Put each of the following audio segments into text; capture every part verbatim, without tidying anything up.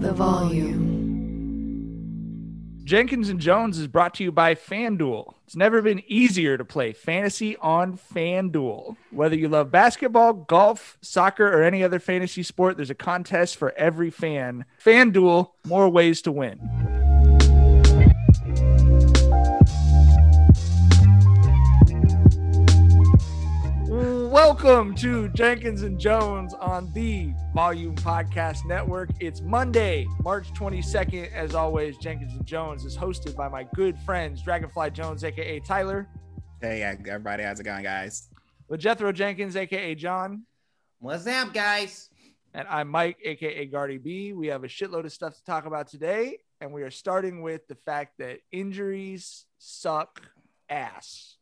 The volume. Jenkins and Jones is brought to you by FanDuel. It's never been easier to play fantasy on FanDuel. Whether you love basketball, golf, soccer, or any other fantasy sport, there's a contest for every fan. FanDuel, more ways to win. Welcome to Jenkins and Jones on the Volume Podcast Network. It's Monday, March twenty-second. As always, Jenkins and Jones is hosted by my good friends, Dragonfly Jones, a k a. Tyler. Hey, everybody. How's it going, guys? With Jethro Jenkins, a k a. John. What's up, guys? And I'm Mike, a k a. Gardy B. We have a shitload of stuff to talk about today, and we are starting with the fact that injuries suck ass.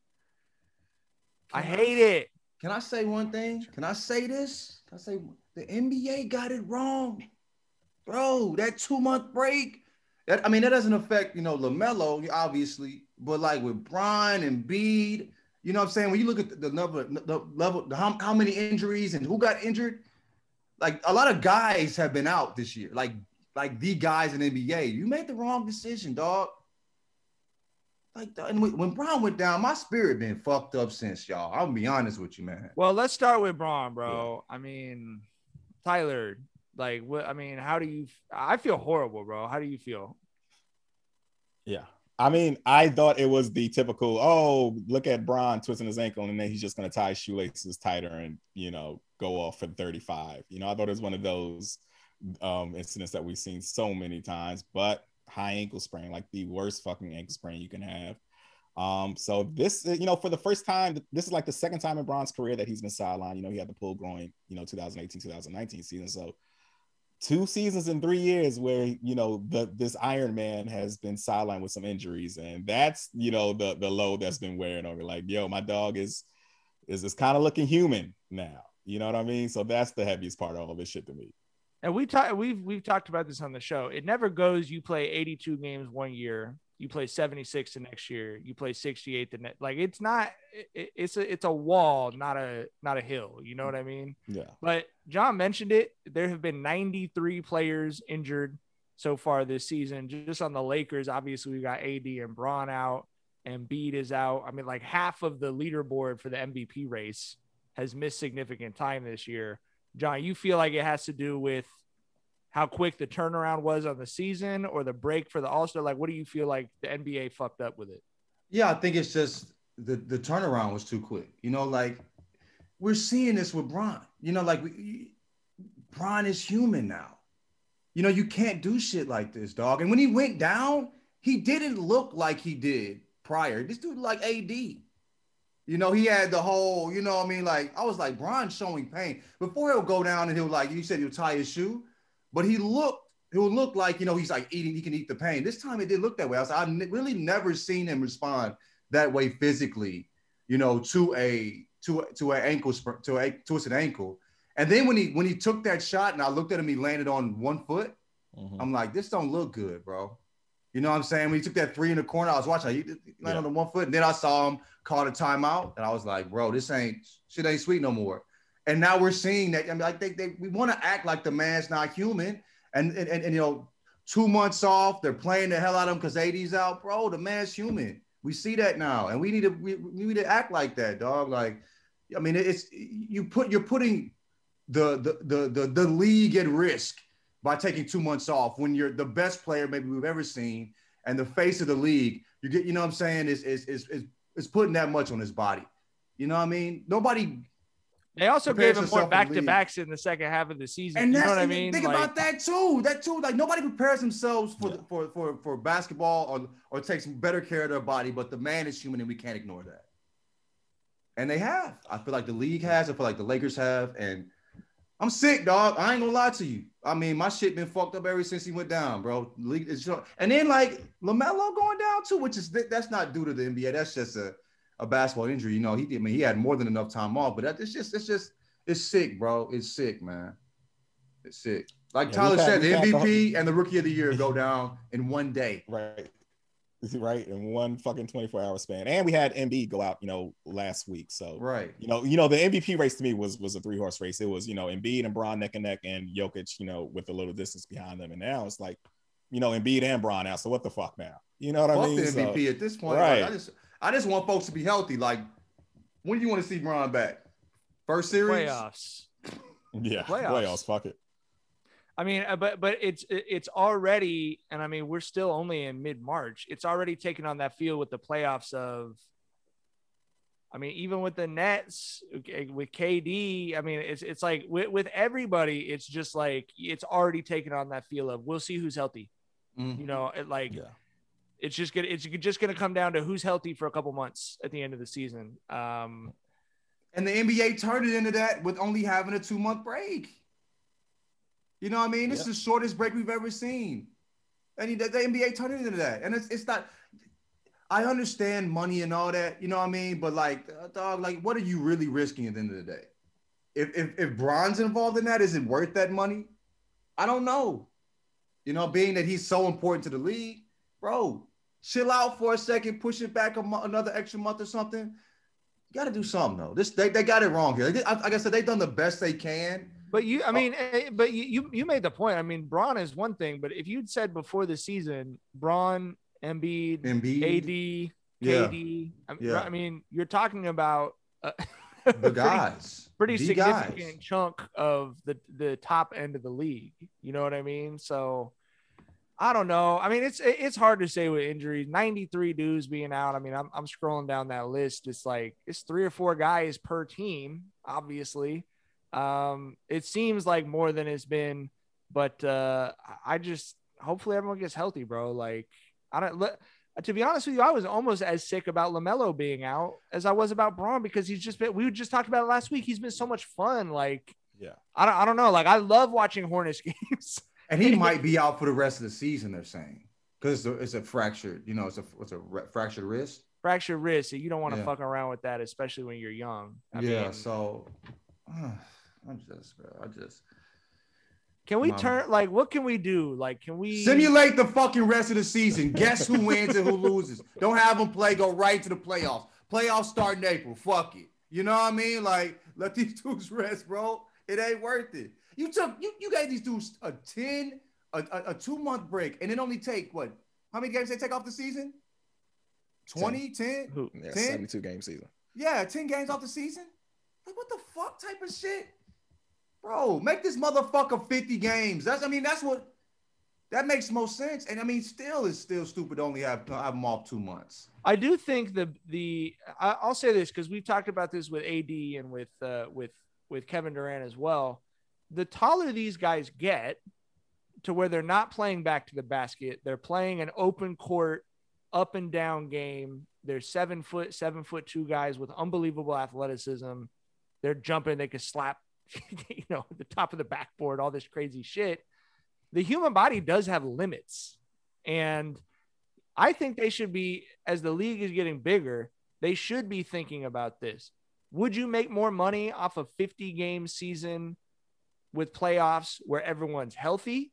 I hate it. Can I say one thing? Can I say this? Can I say the N B A got it wrong? Bro, that two-month break, that I mean, that doesn't affect, you know, LaMelo, obviously, but like with Bron and Embiid, you know what I'm saying? When you look at the, the level, the level, the, how, how many injuries and who got injured, like a lot of guys have been out this year, like, like the guys in the N B A. You made the wrong decision, dog. Like, and when Bron went down, my spirit been fucked up since, y'all. I'll be honest with you, man. Well, let's start with Bron, bro. Yeah. I mean, Tyler, like, what? I mean, how do you? I feel horrible, bro. How do you feel? Yeah, I mean, I thought it was the typical. Oh, look at Bron twisting his ankle, and then he's just gonna tie his shoelaces tighter and you know go off for thirty-five. You know, I thought it was one of those um, incidents that we've seen so many times, but. High ankle sprain, like the worst fucking ankle sprain you can have. Um, so this, you know, for the first time, this is like the second time in Bron's career that he's been sidelined. You know, he had the pull groin, you know, twenty eighteen, twenty nineteen season. So two seasons in three years where, you know, the this Iron Man has been sidelined with some injuries. And that's, you know, the the load that's been wearing on me. Like, yo, my dog is is is kind of looking human now. You know what I mean? So that's the heaviest part of all this shit to me. And we talk, we've we've talked about this on the show. It never goes. You play eighty-two games one year, you play seventy-six the next year, you play sixty-eight the next. Like it's not. It, it's a it's a wall, not a not a hill. You know what I mean? Yeah. But John mentioned it. There have been ninety-three players injured so far this season. Just on the Lakers, obviously we got A D and Bron out, and Embiid is out. I mean, like half of the leaderboard for the M V P race has missed significant time this year. John, you feel like it has to do with how quick the turnaround was on the season or the break for the All-Star? Like, what do you feel like the N B A fucked up with it? Yeah, I think it's just the, the turnaround was too quick. You know, like we're seeing this with Bron. You know, like we, Bron is human now. You know, you can't do shit like this, dog. And when he went down, he didn't look like he did prior. This dude like A D. You know, he had the whole, you know what I mean? Like, I was like, Bron's showing pain. Before he'll go down and he'll like, you said he'll tie his shoe, but he looked, he'll look like, you know, he's like eating, he can eat the pain. This time it didn't look that way. I was like, I've n- really never seen him respond that way physically, you know, to a, to, to an ankle, to a twisted ankle. And then when he, when he took that shot and I looked at him, he landed on one foot. Mm-hmm. I'm like, this don't look good, bro. You know what I'm saying? When he took that three in the corner, I was watching, he landed yeah. on the one foot. And then I saw him call a timeout. And I was like, bro, this ain't, shit ain't sweet no more. And now we're seeing that. I mean, like they, they we want to act like the man's not human. And, and, and, and, you know, two months off, they're playing the hell out of him because A D's out. Bro, the man's human. We see that now. And we need to, we, we need to act like that, dog. Like, I mean, it's, you put, you're putting the, the, the, the, the league at risk by taking two months off when you're the best player maybe we've ever seen and the face of the league. You get, you know what I'm saying, is is is is, is putting that much on his body. You know what I mean? Nobody. They also gave him more back-to-backs in the second half of the season. And you that's, know what I mean? Think like, about that too. That too. Like nobody prepares themselves for yeah. for for for basketball or or takes better care of their body. But the man is human, and we can't ignore that. And they have. I feel like the league has. I feel like the Lakers have. And I'm sick, dog. I ain't gonna lie to you. I mean, my shit been fucked up ever since he went down, bro. League is, and then like LaMelo going down too, which is that's not due to the N B A. That's just a. a basketball injury. You know, he I mean, he had more than enough time off, but it's just, it's just, it's sick, bro. It's sick, man. It's sick. Like yeah, Tyler said, the M V P the and the Rookie of the Year go down in one day. Right. right, in one fucking twenty-four hour span. And we had Embiid go out, you know, last week. So right, you know, you know, the M V P race to me was was a three horse race. It was, you know, Embiid and Bron neck and neck, and Jokic, you know, with a little distance behind them. And now it's like, you know, Embiid and Bron out. So what the fuck now? You know what fuck I mean? the M V P so, at this point. right. Like, I just I just want folks to be healthy. Like, when do you want to see Bron back? First series? Playoffs. Yeah, Playoffs. playoffs. Fuck it. I mean, uh, but but it's it's already, and I mean, we're still only in mid March. It's already taken on that feel with the playoffs of. I mean, even with the Nets, with K D, I mean, it's it's like with, with everybody, it's just like it's already taken on that feel of we'll see who's healthy. Mm-hmm. You know, it like. Yeah. It's just gonna it's just gonna come down to who's healthy for a couple months at the end of the season. Um, and the N B A turned it into that with only having a two month break. You know what I mean? This yeah. is the shortest break we've ever seen. And the, the N B A turned it into that. And it's it's not, I understand money and all that, you know what I mean? But like, dog, like, what are you really risking at the end of the day? If, if, if Bron's involved in that, is it worth that money? I don't know. You know, being that he's so important to the league, bro, chill out for a second, push it back a mo- another extra month or something. You got to do something, though. This They, they got it wrong here. Like I said, they've done the best they can. But you, I mean, oh. but you, you, you made the point. I mean, Bron is one thing, but if you'd said before the season, Bron, Embiid, Embiid. A D, K D, yeah. I, yeah. I mean, you're talking about uh, the guys, pretty, pretty the significant guys. chunk of the the top end of the league. You know what I mean? So I don't know. I mean, it's it's hard to say with injuries. ninety-three dudes being out. I mean, I'm I'm scrolling down that list. It's like it's three or four guys per team, obviously. Um, it seems like more than it's been, but uh, I just hopefully everyone gets healthy, bro. Like I don't. Let, to be honest with you, I was almost as sick about LaMelo being out as I was about Bron because he's just been. We just talked about it last week. He's been so much fun. Like yeah, I don't. I don't know. Like I love watching Hornets games. And he might be out for the rest of the season. They're saying because it's, it's a fractured. You know, it's a it's a re- fractured wrist. Fractured wrist. So you don't want to yeah. fuck around with that, especially when you're young. I yeah. mean, so. Uh, I'm just, bro. I just. Can we turn like what can we do? Like, can we simulate the fucking rest of the season? Guess who wins and who loses? Don't have them play. Go right to the playoffs. Playoffs start in April. Fuck it. You know what I mean? Like, let these dudes rest, bro. It ain't worth it. You took you you gave these dudes a ten a, a, a two month break, and it only take what? How many games they take off the season? twenty, ten, Who? Yeah, ten? seventy-two game season. Yeah, ten games off the season. Like, what the fuck type of shit? Bro, make this motherfucker fifty games. That's, I mean, that's what, that makes most sense. And I mean, still, it's still stupid to only have, have them off two months. I do think the, the, I'll say this because we've talked about this with A D and with, uh, with, with Kevin Durant as well. The taller these guys get to where they're not playing back to the basket, they're playing an open court, up and down game. They're seven foot, seven foot two guys with unbelievable athleticism. They're jumping. They can slap, you know, the top of the backboard, all this crazy shit. The human body does have limits. And I think they should be, as the league is getting bigger, they should be thinking about this. Would you make more money off a fifty game season with playoffs where everyone's healthy?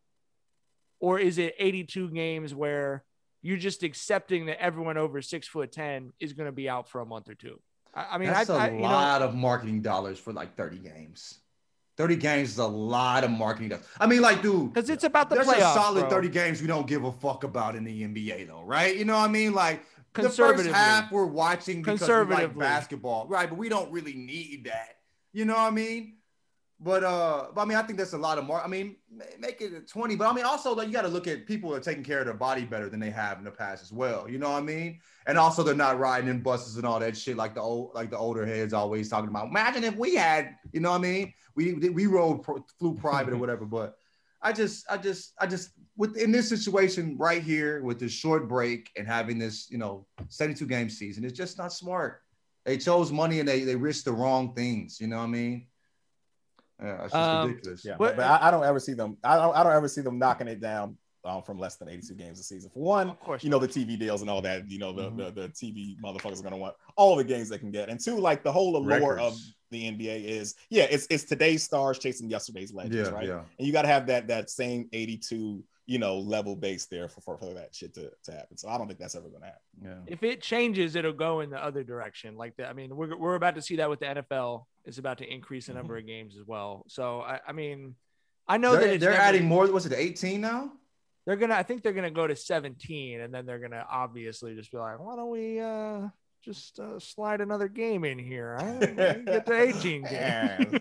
Or is it eighty-two games where you're just accepting that everyone over six foot ten is going to be out for a month or two? I mean, that's I, a I, lot know, of marketing dollars for like thirty games. thirty games is a lot of marketing dollars. I mean, like, dude, because it's about the there's playoffs, a solid bro. thirty games we don't give a fuck about in the N B A, though, right? You know what I mean? Like, the first Conservatively. half we're watching because we like Conservatively. basketball, right? But we don't really need that. You know what I mean? But uh, but I mean, I think that's a lot of more. I mean, make it twenty. But I mean, also, like, you got to look at people who are taking care of their body better than they have in the past as well. You know what I mean? And also, they're not riding in buses and all that shit like the old, like the older heads always talking about. Imagine if we had, you know what I mean? We we rode flew private or whatever. But I just, I just, I just with in this situation right here with this short break and having this, you know, seventy-two game season, it's just not smart. They chose money and they they risked the wrong things. You know what I mean? Yeah, it's just um, ridiculous. Yeah, but, but I, I don't ever see them. I don't. I don't ever see them knocking it down um, from less than eighty-two games a season. For one, of course, you know, the T V deals and all that. You know, the mm-hmm. the, the T V motherfuckers are gonna want all the games they can get. And two, like the whole allure Records. of the N B A is, yeah, it's it's today's stars chasing yesterday's legends, Yeah, right? yeah. And you got to have that that same eighty-two, you know, level base there for, for, for that shit to, to happen. So I don't think that's ever going to happen. Yeah. If it changes, it'll go in the other direction. Like that. I mean, we're, we're about to see that with the N F L. It's about to increase the number Mhm. of games as well. So, I, I mean, I know They're, that it's they're never, adding more. What's it, eighteen now? they're going to, I think they're going to go to seventeen, and then they're going to obviously just be like, why don't we uh, just uh, slide another game in here? Right? Get to eighteen games.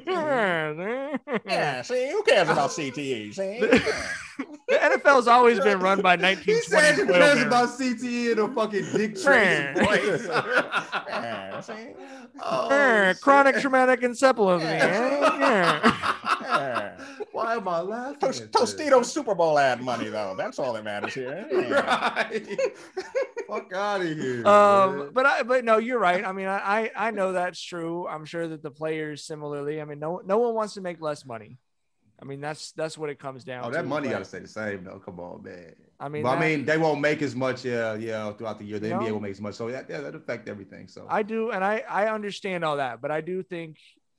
Yeah, see, who cares about C T E? See? The N F L's always been run by nineteen He said twenties. he cares about C T E in a fucking Dick Tracy voice. Yeah, see? Oh, Eh, shit. chronic traumatic encephalopathy. eh? Yeah. Yeah. Why am I laughing? Tost- at this? Tostitos Super Bowl ad money, though. That's all that matters here. Yeah. Right. Fuck out of here. Um, man. but I, but no, you're right. I mean, I, I I know that's true. I'm sure that the players similarly. I mean, no, no one wants to make less money. I mean, that's that's what it comes down Oh, to. that money but, got to stay the same though. Come on, man. I mean, But that- I mean, they won't make as much, yeah, yeah, throughout the year. The You N B A know? will make as much, so that yeah, that affect everything. So I do, and I I understand all that, but I do think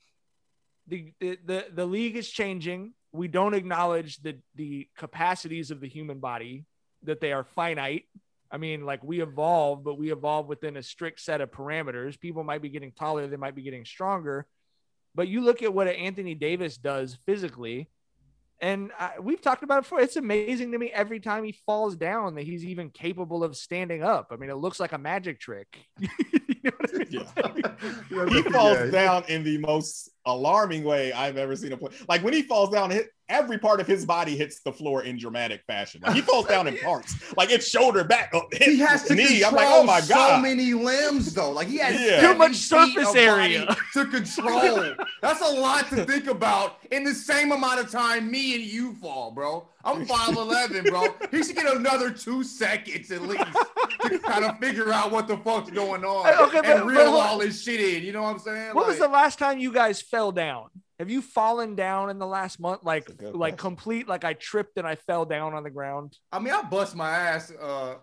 the the the, the league is changing. We don't acknowledge the the capacities of the human body, that they are finite. I mean, like we evolve, but we evolve within a strict set of parameters. People might be getting taller, they might be getting stronger, but you look at what Anthony Davis does physically. And I, we've talked about it before. It's amazing to me every time he falls down that he's even capable of standing up. I mean, it looks like a magic trick. You know what I mean? Yeah. He falls Yeah. down in the most alarming way I've ever seen him play. Like when he falls down, hit, every part of his body hits the floor in dramatic fashion. Like he falls down in parts, like it's shoulder back, oh, hit he has to knee. control I'm like, oh my so god, many limbs though. Like he has Yeah. seven Too much feet surface of area. body to control. That's a lot to think about in the same amount of time me and you fall, bro. I'm five eleven, bro. He should get another two seconds at least to kind of figure out what the fuck's going on Okay, but- and reel but- all this shit in. You know what I'm saying? When was the Like, last time you guys fell down? Have you fallen down in the last month? Like, That's a good like question. complete, like I tripped and I fell down on the ground. I mean, I bust my ass. Uh,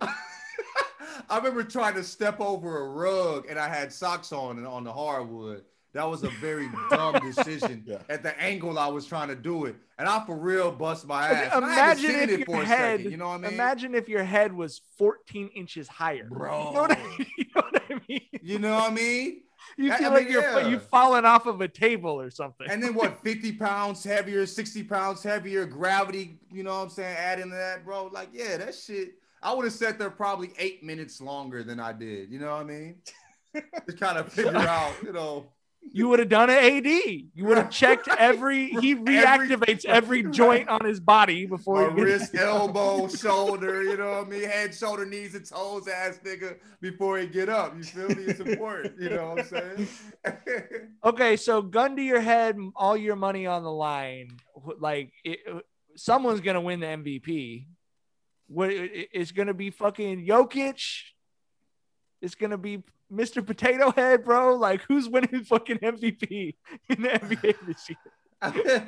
I remember trying to step over a rug and I had socks on and on the hardwood. That was a very dumb decision Yeah. at the angle I was trying to do it. And I for real bust my Okay, ass. And I had to imagine sit in if it your for a head, second, you know what I mean? imagine if your head was fourteen inches higher. Bro. You know what I mean? You know what I mean? You know what I mean? You I- feel I like mean, you're yeah. you've fallen off of a table or something. And then what, fifty pounds heavier, sixty pounds heavier, gravity, you know what I'm saying? Add into that, bro. Like, yeah, that shit. I would have sat there probably eight minutes longer than I did. You know what I mean? To kind of figure out, you know. You would have done an A D. You would have checked every. He reactivates every joint on his body before My he wrist, elbow, shoulder, you know what I mean? Head, shoulder, knees, and toes, ass nigga, before he get up. You feel me? It's important. You know what I'm saying? Okay, so gun to your head, all your money on the line. Like it, someone's gonna win the M V P. What it- it's gonna be? Fucking Jokic. It's gonna be Mister Potato Head, bro. Like who's winning fucking M V P in the N B A this year? I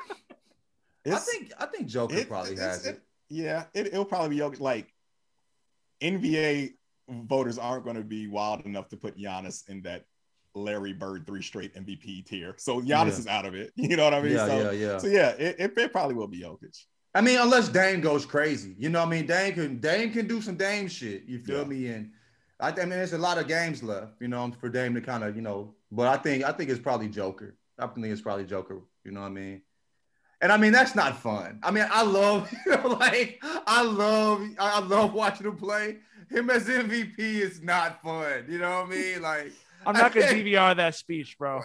It's- think I think Joker it- probably it's- has it. yeah, it, it'll probably be okay. Like N B A voters aren't going to be wild enough to put Giannis in that Larry Bird three straight M V P tier. So Giannis Yeah. is out of it. You know what I mean? Yeah, so, yeah, yeah. So yeah, it, it, it probably will be Jokic. I mean, unless Dame goes crazy, you know what I mean? Dame can Dame can do some Dame shit. You feel Yeah. me? And I, I mean, there's a lot of games left, you know, for Dame to kind of, you know. But I think I think it's probably Joker. I think it's probably Joker. You know what I mean? And I mean, that's not fun. I mean, I love, you know, like I love, I love watching him play. Him as M V P is not fun. You know what I mean? Like. I'm not gonna D V R that speech, bro.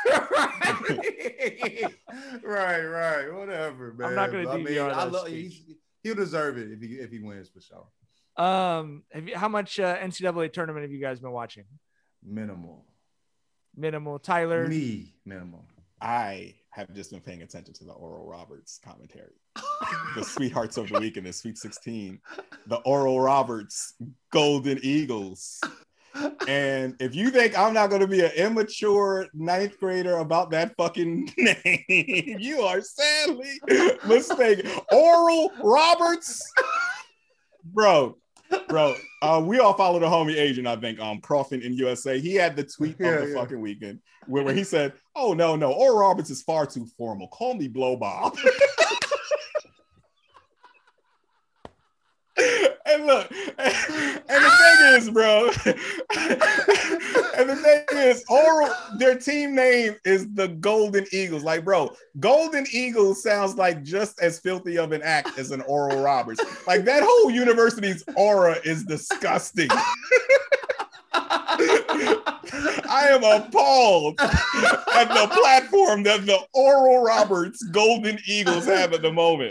right, right, right. Whatever, man. I'm not gonna But D V R I that love. speech. He's, he'll deserve it if he if he wins for sure. Um, have you, how much uh, N C double A tournament have you guys been watching? Minimal. Minimal. Tyler. Me, minimal. I have just been paying attention to the Oral Roberts commentary. The Sweethearts of the Week in the Sweet sixteen. The Oral Roberts Golden Eagles. And if you think I'm not going to be an immature ninth grader about that fucking name, you are sadly mistaken. Oral Roberts, bro. Bro, uh, we all follow the homie agent, I think, um, Crawford in U S A. He had the tweet Yeah, of the yeah. fucking weekend where, where he said, oh, no, no, Oral Roberts is far too formal. Call me Blow Bob. And look, and, and the thing is, bro, and the thing is, Oral, their team name is the Golden Eagles. Like, bro, Golden Eagles sounds like just as filthy of an act as an Oral Roberts. Like, that whole university's aura is disgusting. I am appalled at the platform that the Oral Roberts Golden Eagles have at the moment.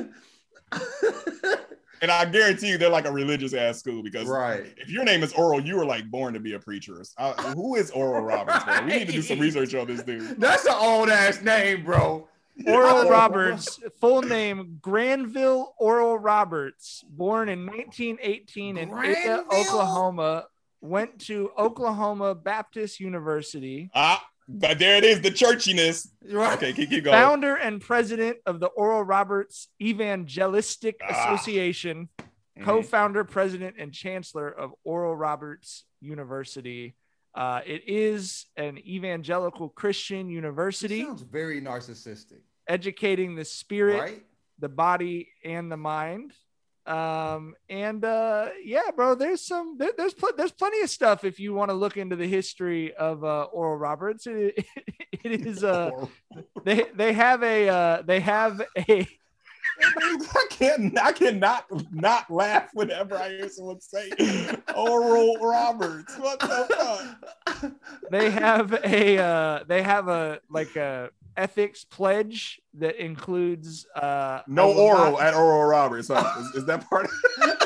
And I guarantee you they're like a religious ass school because right. if your name is Oral, you were like born to be a preacher. Uh, who is Oral Roberts, man? We need to do some research on this dude. That's an old ass name, bro. Oral Roberts, full name Granville Oral Roberts, born in nineteen eighteen in Ada, Oklahoma, went to Oklahoma Baptist University. Ah, but there it is, the churchiness. Right. Okay, keep, keep going. Founder and president of the Oral Roberts Evangelistic Ah. Association, Mhm. co-founder, president, and chancellor of Oral Roberts University. Uh, it is an evangelical Christian university. Sounds very narcissistic, educating the spirit, right? the body, and the mind. Um, and uh, yeah, bro, there's some there, there's pl- there's plenty of stuff if you want to look into the history of uh, Oral Roberts. It, it is uh they they have a uh, they have a I can't I cannot not laugh whenever I hear someone say Oral Roberts. What the fuck? they have a uh, they have a like a ethics pledge that includes uh No I will oral not- at Oral Roberts. Huh? Is, is that part of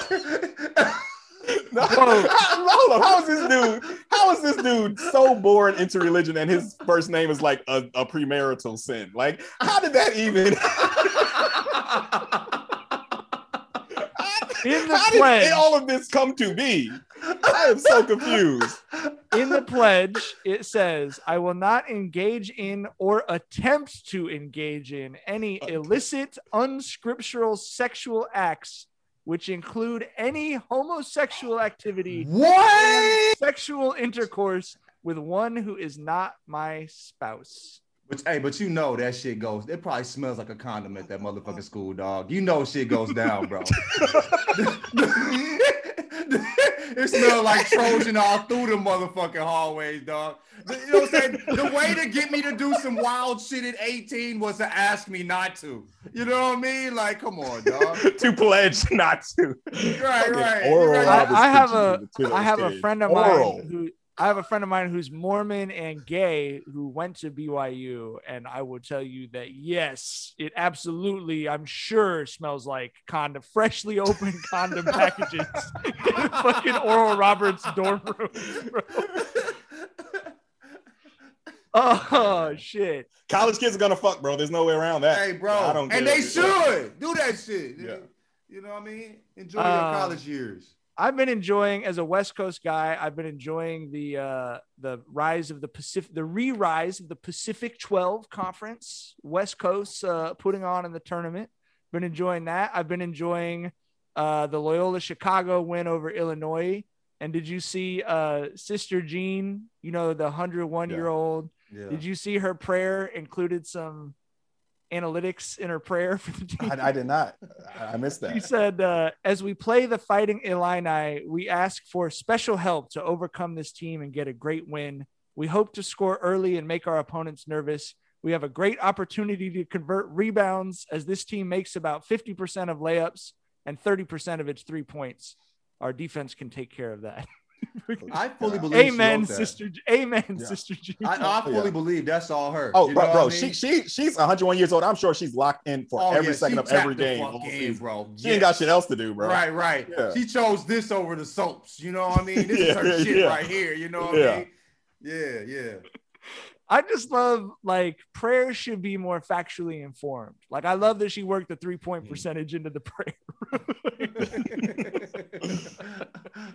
no, Whoa. how, hold on. How is this dude? How is this dude so born into religion and his first name is like a, a premarital sin? Like, how did that even? In the how pledge. did all of this come to be? I am so confused. In the pledge, it says, I will not engage in or attempt to engage in any illicit, unscriptural sexual acts, which include any homosexual activity What? and sexual intercourse with one who is not my spouse. But hey, but you know that shit goes. It probably smells like a condom at that motherfucking school, dog. You know shit goes down, bro. It smells like Trojan all through the motherfucking hallways, dog. You know what I'm saying? The way to get me to do some wild shit at eighteen was to ask me not to. You know what I mean? Like, come on, dog. To pledge not to. Right, right. Oral Right. Roberts I, I have preaches a in the Twitter I have a stage. friend of Oral. mine who I have a friend of mine who's Mormon and gay who went to B Y U, and I will tell you that yes, it absolutely, I'm sure, smells like condom, freshly opened condom packages in fucking Oral Roberts dorm room. Bro. Oh shit! College kids are gonna fuck, bro. There's no way around that. Hey, bro. I don't And care. they should do that shit. Yeah. You know what I mean? Enjoy your Um, college years. I've been enjoying, as a West Coast guy, I've been enjoying the uh, the rise of the Pacific, the re-rise of the Pacific twelve Conference. West Coast uh, putting on in the tournament. Been enjoying that. I've been enjoying uh, the Loyola Chicago win over Illinois. And did you see uh, Sister Jean? You know, the one hundred one year old. Yeah. Did you see her prayer included some analytics in her prayer for the team? I, I did not. I, I missed that. He said, uh, as we play the Fighting Illini, we ask for special help to overcome this team and get a great win. We hope to score early and make our opponents nervous. We have a great opportunity to convert rebounds as this team makes about fifty percent of layups and thirty percent of its three points. Our defense can take care of that. I fully believe. Amen, she wrote that. sister. Amen, Yeah. sister G. I, I fully Yeah. believe that's all her. Oh, You know bro, what bro I mean? she she she's one hundred one years old. I'm sure she's locked in for Oh, every yeah, second she of every tapped the game. fuck all in, season. bro. She ain't got shit else to do, bro. Right, right. Yeah. She chose this over the soaps. You know what I mean? This is her Yeah, shit yeah. right here. You know what Yeah. I mean? Yeah, yeah. I just love, like, prayer should be more factually informed. Like, I love that she worked the three-point percentage into the prayer.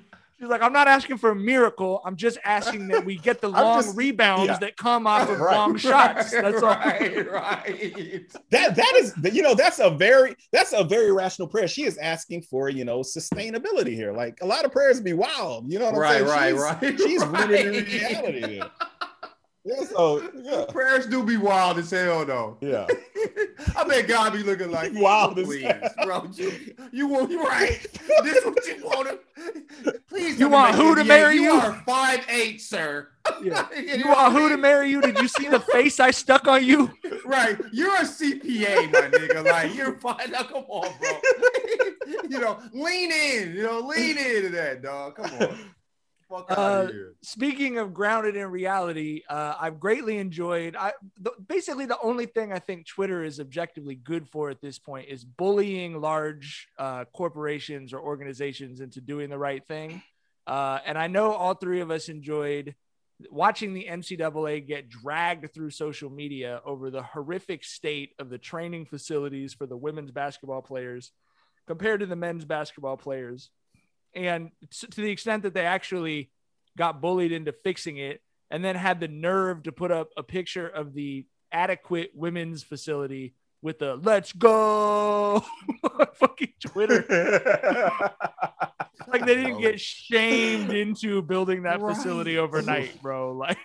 She's like, I'm not asking for a miracle. I'm just asking that we get the long just, rebounds yeah. that come off of Right. long shots. That's all. Right, right. That that is, you know, that's a very that's a very rational prayer. She is asking for, you know, sustainability here. Like a lot of prayers be wild. You know what I'm Right, saying? right, she's, right. She's right. rooted in reality there. Yeah, so yeah. Prayers do be wild as hell, though. Yeah. I bet God be looking like Wild as please, hell. bro. You, you want you right? This what you want to? Please, You let me want make who to N B A. marry You you? are five eight, sir. Yeah. You You know want what I who to mean? marry you? Did you see the face I stuck on you? Right, you're a C P A, my nigga. Like you're fine. Now, come on, bro. You know, lean in. You know, lean into that, dog. Come on. Fuck out Uh, of here. Speaking of grounded in reality, uh, I've greatly enjoyed. I the, basically the only thing I think Twitter is objectively good for at this point is bullying large uh, corporations or organizations into doing the right thing. Uh, and I know all three of us enjoyed watching the N C double A get dragged through social media over the horrific state of the training facilities for the women's basketball players compared to the men's basketball players. And to the extent that they actually got bullied into fixing it and then had the nerve to put up a picture of the adequate women's facility with the let's go on fucking Twitter. Like they didn't get shamed into building that Right. facility overnight, bro. Like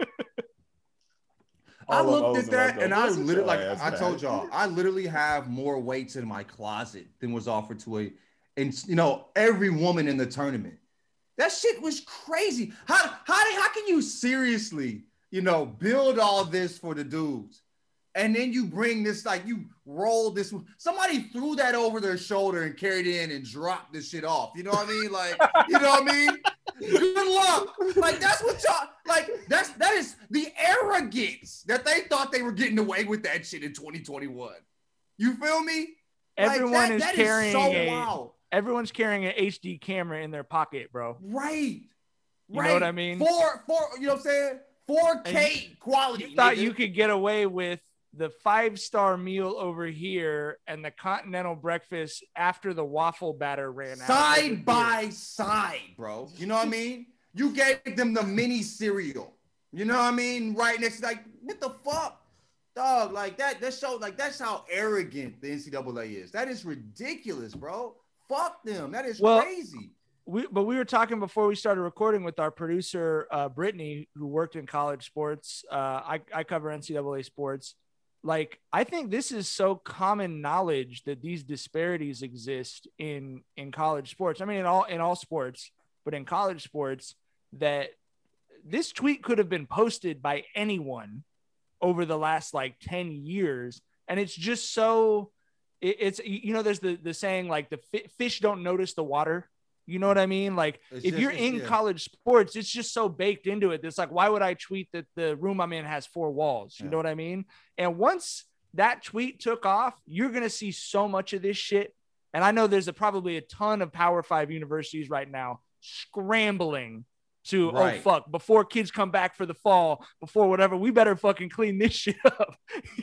I All of looked those at that like, and oh, I this is literally, like your ass, I man. told y'all, I literally have more weights in my closet than was offered to a, and you know, every woman in the tournament. That shit was crazy. How how how can you seriously, you know, build all this for the dudes, and then you bring this like you roll this? Somebody threw that over their shoulder and carried it in and dropped this shit off. You know what I mean? Like, you know what I mean? Good luck. Like that's what y'all like. That's that is the arrogance that they thought they were getting away with that shit in twenty twenty-one. You feel me? everyone like, that, is that carrying is so a wild. everyone's carrying an H D camera in their pocket, bro. Right. You right. know what I mean? Four, four, you know what I'm saying? four K You- quality. You thought nigga. you could get away with the five-star meal over here and the continental breakfast after the waffle batter ran out. over side here. by side, bro. You know what I mean? You gave them the mini cereal. You know what I mean? Right next to like, what the fuck? Dog, like that, that show, like that's how arrogant the N C double A is. That is ridiculous, bro. Fuck them. That is Well, crazy. We, but we were talking before we started recording with our producer, uh, Brittany, who worked in college sports. Uh, I, I cover N C double A sports. Like, I think this is so common knowledge that these disparities exist in, in college sports. I mean, in all, in all sports, but in college sports, that this tweet could have been posted by anyone over the last like ten years. And it's just so it, it's, you know, there's the, the saying like the fi- fish don't notice the water. You know what I mean? Like It's if just- you're it's- in yeah. college sports, it's just so baked into it. It's like, why would I tweet that the room I'm in has four walls? You Yeah. know what I mean? And once that tweet took off, you're going to see so much of this shit. And I know there's a, probably a ton of Power Five universities right now scrambling to, Right. oh, fuck, before kids come back for the fall, before whatever, we better fucking clean this shit up.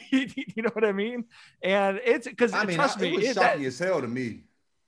You know what I mean? And it's because, I mean, trust I, me, it was it- that- shocking as hell to me.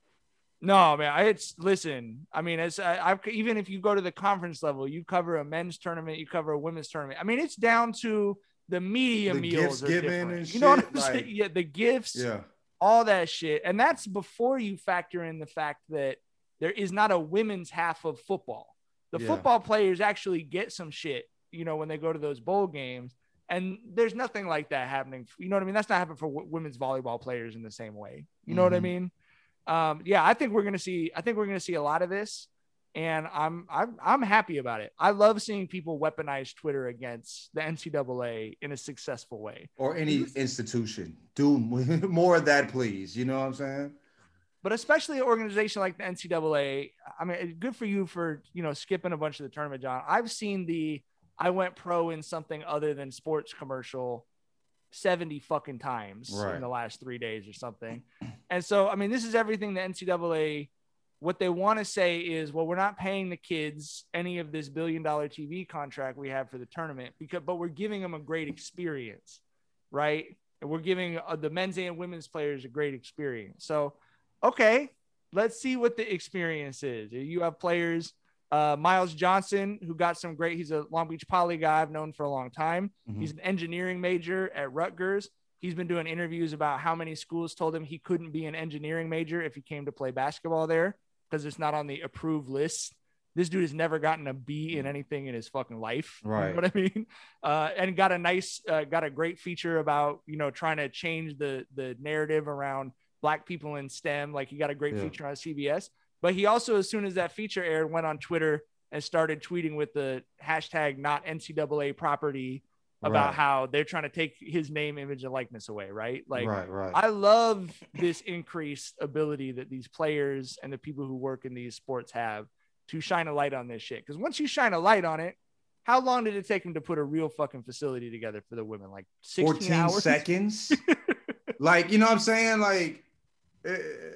no, man. I- It's listen. I mean, it's I, I've even if you go to the conference level, you cover a men's tournament, you cover a women's tournament. I mean, it's down to the media The meals gifts are given different. and You know what shit, I'm saying? like- Yeah, the gifts, Yeah. all that shit, and that's before you factor in the fact that there is not a women's half of football. The Yeah. football players actually get some shit, you know, when they go to those bowl games. And there's nothing like that happening. You know what I mean? That's not happening for w- women's volleyball players in the same way. You know what I Mhm. mean? Um, yeah, I think we're gonna see. I think we're gonna see a lot of this, and I'm I'm I'm happy about it. I love seeing people weaponize Twitter against the N C double A in a successful way. Or any institution. Do more of that, please. You know what I'm saying? But especially an organization like the N C double A. I mean, it's good for you for you know skipping a bunch of the tournament, John. I've seen the I went pro in something other than sports commercial seventy fucking times Right. in the last three days or something. And so, I mean, this is everything the N C double A, what they want to say is, well, we're not paying the kids any of this billion dollar T V contract we have for the tournament because, but we're giving them a great experience. Right. And we're giving uh, the men's and women's players a great experience. So, okay, let's see what the experience is. You have players Uh, Miles Johnson, who got some great, he's a Long Beach Poly guy I've known for a long time. Mm-hmm. He's an engineering major at Rutgers. He's been doing interviews about how many schools told him he couldn't be an engineering major if he came to play basketball there because it's not on the approved list. This dude has never gotten a B in anything in his fucking life. Right. You know what I mean? Uh, and got a nice, uh, got a great feature about, you know, trying to change the, the narrative around Black people in STEM. Like he got a great yeah. feature on C B S, but he also, as soon as that feature aired, went on Twitter and started tweeting with the hashtag not N C double A property about right. how they're trying to take his name, image, and likeness away. Right. Like right, right. I love this increased ability that these players and the people who work in these sports have to shine a light on this shit. Because once you shine a light on it, how long did it take him to put a real fucking facility together for the women? Like sixteen hours? Seconds. Like, you know what I'm saying? Like, uh,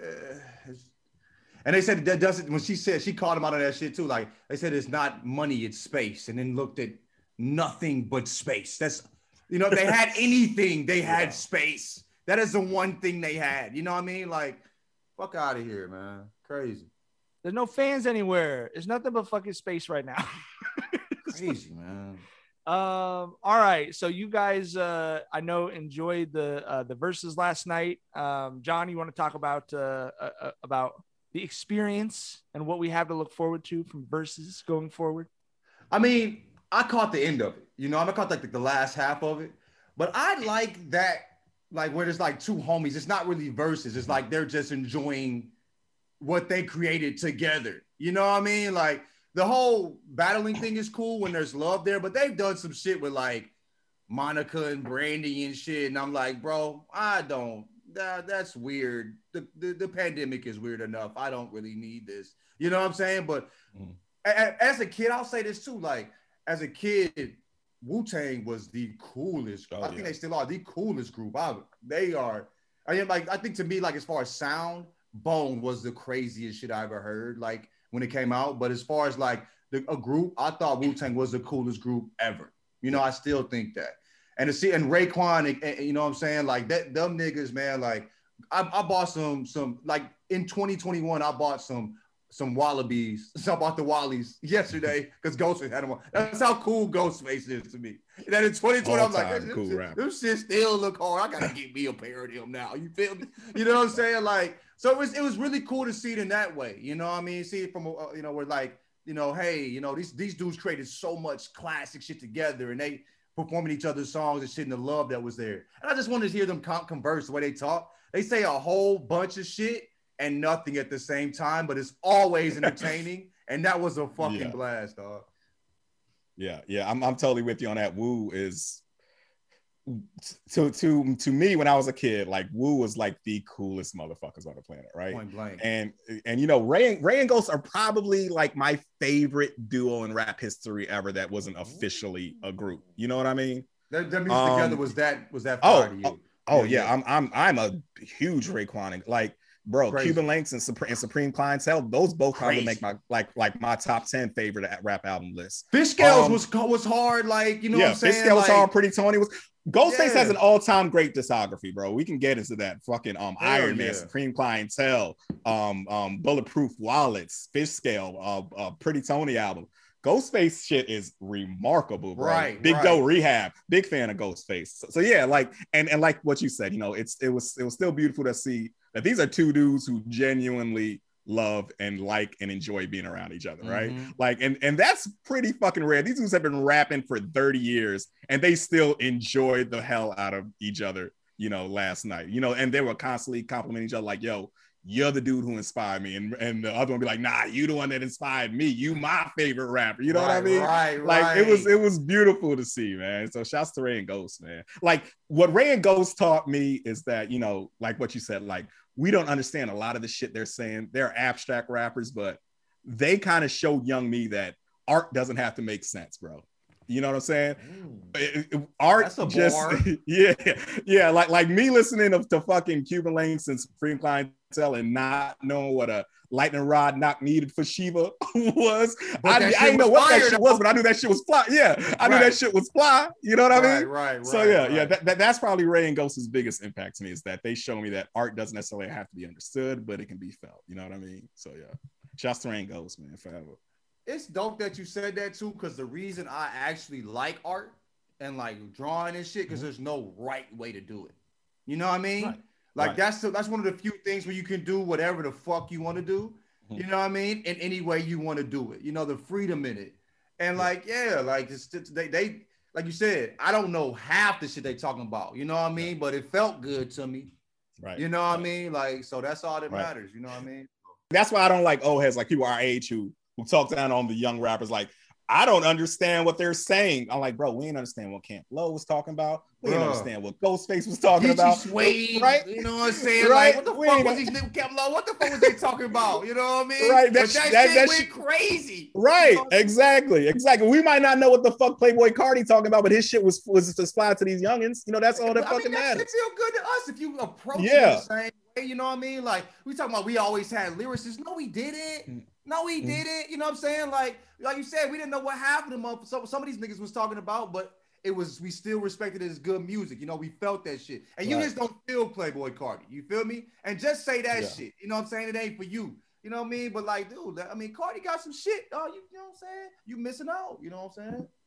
and they said that doesn't, when she said, she called him out on that shit too. Like they said, it's not money, it's space. And then looked at nothing but space. That's, you know, if they had anything, they had yeah. space. That is the one thing they had. You know what I mean? Like, fuck out of here, man. Crazy. There's no fans anywhere. It's nothing but fucking space right now. Crazy, man. Um, all right. So you guys, uh, I know enjoyed the uh, the verses last night. Um, John, you want to talk about uh, uh, about the experience and what we have to look forward to from verses going forward? I mean, I caught the end of it. You know, I caught like the last half of it, but I like that, like where there's like two homies. It's not really verses. It's like they're just enjoying what they created together. You know what I mean? Like the whole battling thing is cool when there's love there, but they've done some shit with like Monica and Brandy and shit. And I'm like, bro, I don't, that, that's weird. The, the, the pandemic is weird enough. I don't really need this. You know what I'm saying? But mm. a, as a kid, I'll say this too. Like as a kid, Wu-Tang was the coolest. Oh, I yeah. think they still are the coolest group. I, they are, I mean, like, I think to me, like as far as sound, Bone was the craziest shit I ever heard, like when it came out. But as far as like the, a group, I thought Wu-Tang was the coolest group ever. You know, I still think that. And to see, and Raekwon, and, and, you know what I'm saying? Like that, them niggas, man, like I, I bought some, some, like in twenty twenty-one, I bought some, some Wallabies. So I bought the Wallies yesterday because Ghostface had them on. That's how cool Ghostface is to me. And then in twenty twenty, I'm like, this, cool shit, this shit still look hard. I gotta get me a pair of them now. You feel me? You know what I'm saying? Like, so it was, it was really cool to see it in that way. You know what I mean? See it from, uh, you know, we're like, you know, hey, you know, these, these dudes created so much classic shit together and they performing each other's songs and shit and the love that was there. And I just wanted to hear them con- converse the way they talk. They say a whole bunch of shit and nothing at the same time, but it's always entertaining. And that was a fucking yeah. blast, dog. Yeah, yeah, I'm I'm totally with you on that. Wu is to to to me when I was a kid, like Wu was like the coolest motherfuckers on the planet, right? Point blank. And and you know, Ray Ray and Ghost are probably like my favorite duo in rap history ever that wasn't officially a group. You know what I mean? Their, their music um, together was that was that fire oh, to you? Oh, oh yeah, yeah, I'm I'm I'm a huge Raekwon, like. Bro, Crazy. Cuban Links and Supreme, and Supreme Clientele, those both probably make my like like my top ten favorite rap album list. Fish Scales um, was was hard, like you know yeah, what I'm saying? Fish Scales like, was hard, Pretty Tony was. Ghostface yeah. has an all-time great discography, bro. We can get into that. Fucking um Hell Iron yeah. Man, Supreme Clientele, um um Bulletproof Wallets, Fish Scale, uh, uh Pretty Tony album. Ghostface shit is remarkable, bro. Right, Big right. Doe Rehab, big fan of Ghostface. So, so yeah, like and and like what you said, you know, it's it was it was still beautiful to see that these are two dudes who genuinely love and like and enjoy being around each other, right? Mm-hmm. Like, and and that's pretty fucking rare. These dudes have been rapping for thirty years and they still enjoyed the hell out of each other, you know, last night, you know, and they were constantly complimenting each other, like, yo, you're the dude who inspired me. And, and the other one be like, nah, you the one that inspired me. You my favorite rapper. You know right, what I mean? Right, like right. it was, it was beautiful to see, man. So shouts to Ray and Ghost, man. Like what Ray and Ghost taught me is that, you know, like what you said, like we don't understand a lot of the shit they're saying. They're abstract rappers, but they kind of showed young me that art doesn't have to make sense, bro. You know what I'm saying? It, it, art That's a just bar. yeah, yeah. Like like me listening to, to fucking Cuban Links and Supreme Clientele and not knowing what a lightning rod knock needed for Shiva was. But I, I didn't know what that shit though. was, but I knew that shit was fly. Yeah, I knew Right. that shit was fly. You know what I Right, mean? right, right. So yeah, right. yeah. That, that, that's probably Ray and Ghost's biggest impact to me is that they show me that art doesn't necessarily have to be understood, but it can be felt. You know what I mean? So yeah, shouts to Ray and Ghost, man, forever. it's dope that you said that too, because the reason I actually like art and like drawing and shit, because mm-hmm. there's no right way to do it. You know what I mean? Right. Like right. that's that's one of the few things where you can do whatever the fuck you want to do. Mm-hmm. You know what I mean? In any way you want to do it. You know, the freedom in it. And yeah. like, yeah, like it's, they they like you said, I don't know half the shit they talking about. You know what I mean? Yeah. But it felt good to me. Right. You know what right. I mean? Like, so that's all that right. matters. You know what I mean? That's why I don't like old heads, like people our age who who talk down on the young rappers. Like, I don't understand what they're saying. I'm like, bro, we ain't understand what Camp Lo was talking about. We didn't understand what Ghostface was talking about. Suede, right? You know what I'm saying? Right? Like, what the we fuck was these niggas Camp Lo? What the fuck was they talking about? You know what I mean? Right. That, that, that shit that went sh- crazy. Right. You know exactly. Exactly. We might not know what the fuck Playboy Cardi talking about, but his shit was was to supply to these youngins. You know, that's all that I fucking mean, that matters. Shit feel good to us if you approach yeah. it the same way. You know what I mean? Like we talking about, we always had lyricists. No, we didn't. No, he mm-hmm. didn't. You know what I'm saying? Like, like you said, we didn't know what half of them up. Some, some of these niggas was talking about, but it was, we still respected it as good music. You know, we felt that shit. And right. you just don't feel Playboy Cardi. You feel me? And just say that yeah. shit. You know what I'm saying? It ain't for you. You know what I mean? But like, dude, I mean, Cardi got some shit. Oh, you, you know what I'm saying? You missing out. You know what I'm saying?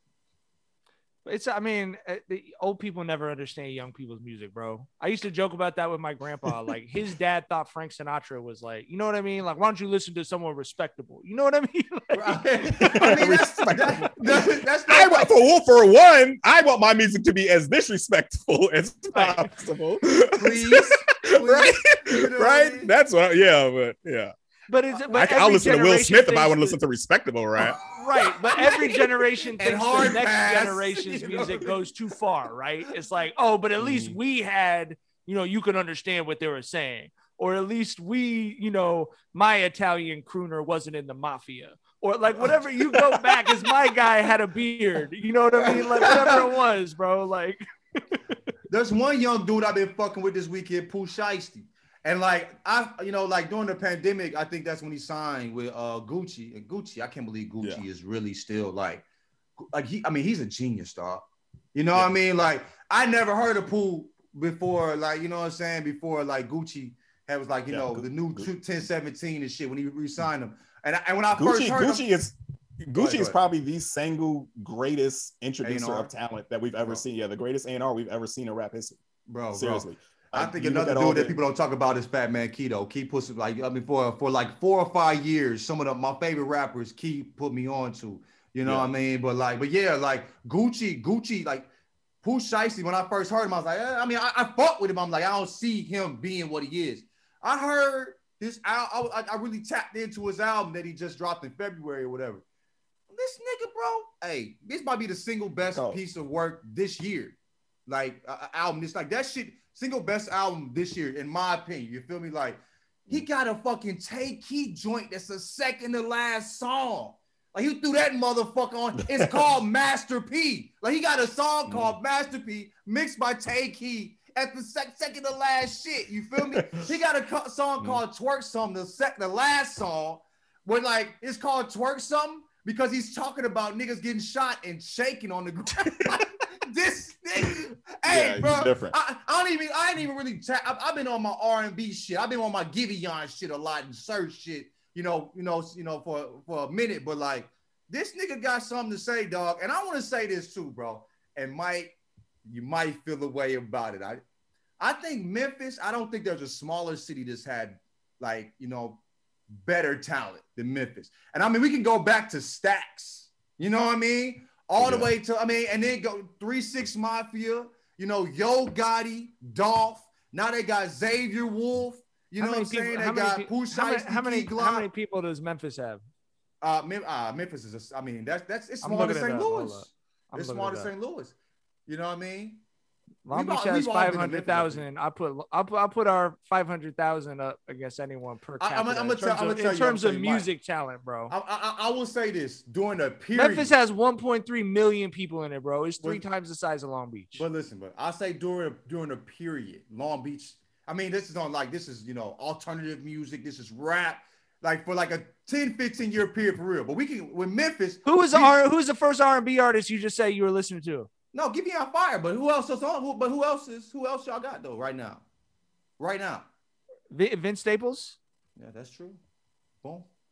It's, I mean, the old people never understand young people's music, bro. I used to joke about that with my grandpa. Like, his dad thought Frank Sinatra was like, you know what I mean? Like, why don't you listen to someone respectable? You know what I mean? Like, right. I mean, that's, that, that, that's I want, for, for one, I want my music to be as disrespectful as possible. Please, please. Right? You know right? What I mean? That's what, yeah, but yeah. But it's, but I, I'll listen to Will Smith if I want to listen to respectable rap. Right, but every generation thinks the next pass, generation's you know? music goes too far, right? It's like, oh, but at least we had, you know, you can understand what they were saying. Or at least we, you know, my Italian crooner wasn't in the mafia. Or like whatever you go back as my guy had a beard. You know what I mean? Like whatever it was, bro. Like there's one young dude I've been fucking with this weekend, Pooh Shiesty. And like I, you know, like during the pandemic, I think that's when he signed with uh Gucci. And Gucci, I can't believe Gucci yeah. is really still like, like he. I mean, he's a genius, dog. You know yeah. what I mean? Like I never heard of Pooh before. Like you know what I'm saying? Before like Gucci had was like you yeah, know Gucci, the new Gucci. ten seventeen and shit when he re-signed him. And I, and when I Gucci, first heard Gucci him, is Gucci ahead, is probably the single greatest introducer A and R of talent that we've ever bro. seen. Yeah, the greatest A and R we've ever seen in rap history. Bro, seriously. Bro. I think you another dude that people don't talk about is Fat Man Keto. Key puts like I mean for for like four or five years, some of the, my favorite rappers Key put me on to. You know yeah. what I mean? But like, but yeah, like Gucci, Gucci, like Pooh Shiesty. When I first heard him, I was like, eh, I mean, I, I fought with him. I'm like, I don't see him being what he is. I heard this album. I, I really tapped into his album that he just dropped in February or whatever. This nigga, bro, hey, this might be the single best oh. piece of work this year. Like uh, album, this like that shit. Single best album this year, in my opinion. You feel me? Like, he got a fucking Tay Keith joint that's a second to last song. Like, he threw that motherfucker on. It's called Master P. Like, he got a song called Master P mixed by Tay Keith at the sec- second to last shit. You feel me? He got a co- song called Twerk Something, the, sec- the last song, where, like, it's called Twerk Something because he's talking about niggas getting shot and shaking on the ground. This nigga, hey, yeah, bro, different. I, I don't even, I ain't even really. Ta- I've, I've been on my R and B shit. I've been on my Giveon shit a lot and search shit. You know, you know, you know, for for a minute. But like, this nigga got something to say, dog. And I want to say this too, bro. And Mike, you might feel a way about it. I, I think Memphis. I don't think there's a smaller city that's had like you know better talent than Memphis. And I mean, we can go back to Stacks. You know what I mean? All yeah. the way to, I mean, and then go three six Mafia, you know, Yo Gotti, Dolph. Now they got Xavier Wolf. You know what I'm people, saying? They got Pooh Shiesty, how many, how many people does Memphis have? Uh, Mem- uh Memphis is, a, I mean, that's that's it's smaller than Saint Louis. It's smaller than Saint Louis. You know what I mean? Long Beach has five hundred thousand. I put I put I put our five hundred thousand up against anyone per capita. I'm, I'm gonna tell, I'm gonna tell in terms of music Mike, talent, bro. I, I, I will say this during the period. Memphis has one point three million people in it, bro. It's three but, times the size of Long Beach. But listen, but I say during during the period, Long Beach. I mean, this is on like this is you know alternative music. This is rap. Like for like a ten, fifteen year period for real. But we can with Memphis. Who was the R, who's the first R and B artist you just say you were listening to? No, give me on fire. But who else is on? Who, but who else is? Who else y'all got though? Right now, right now. Vince Staples. Yeah, that's true. Boom.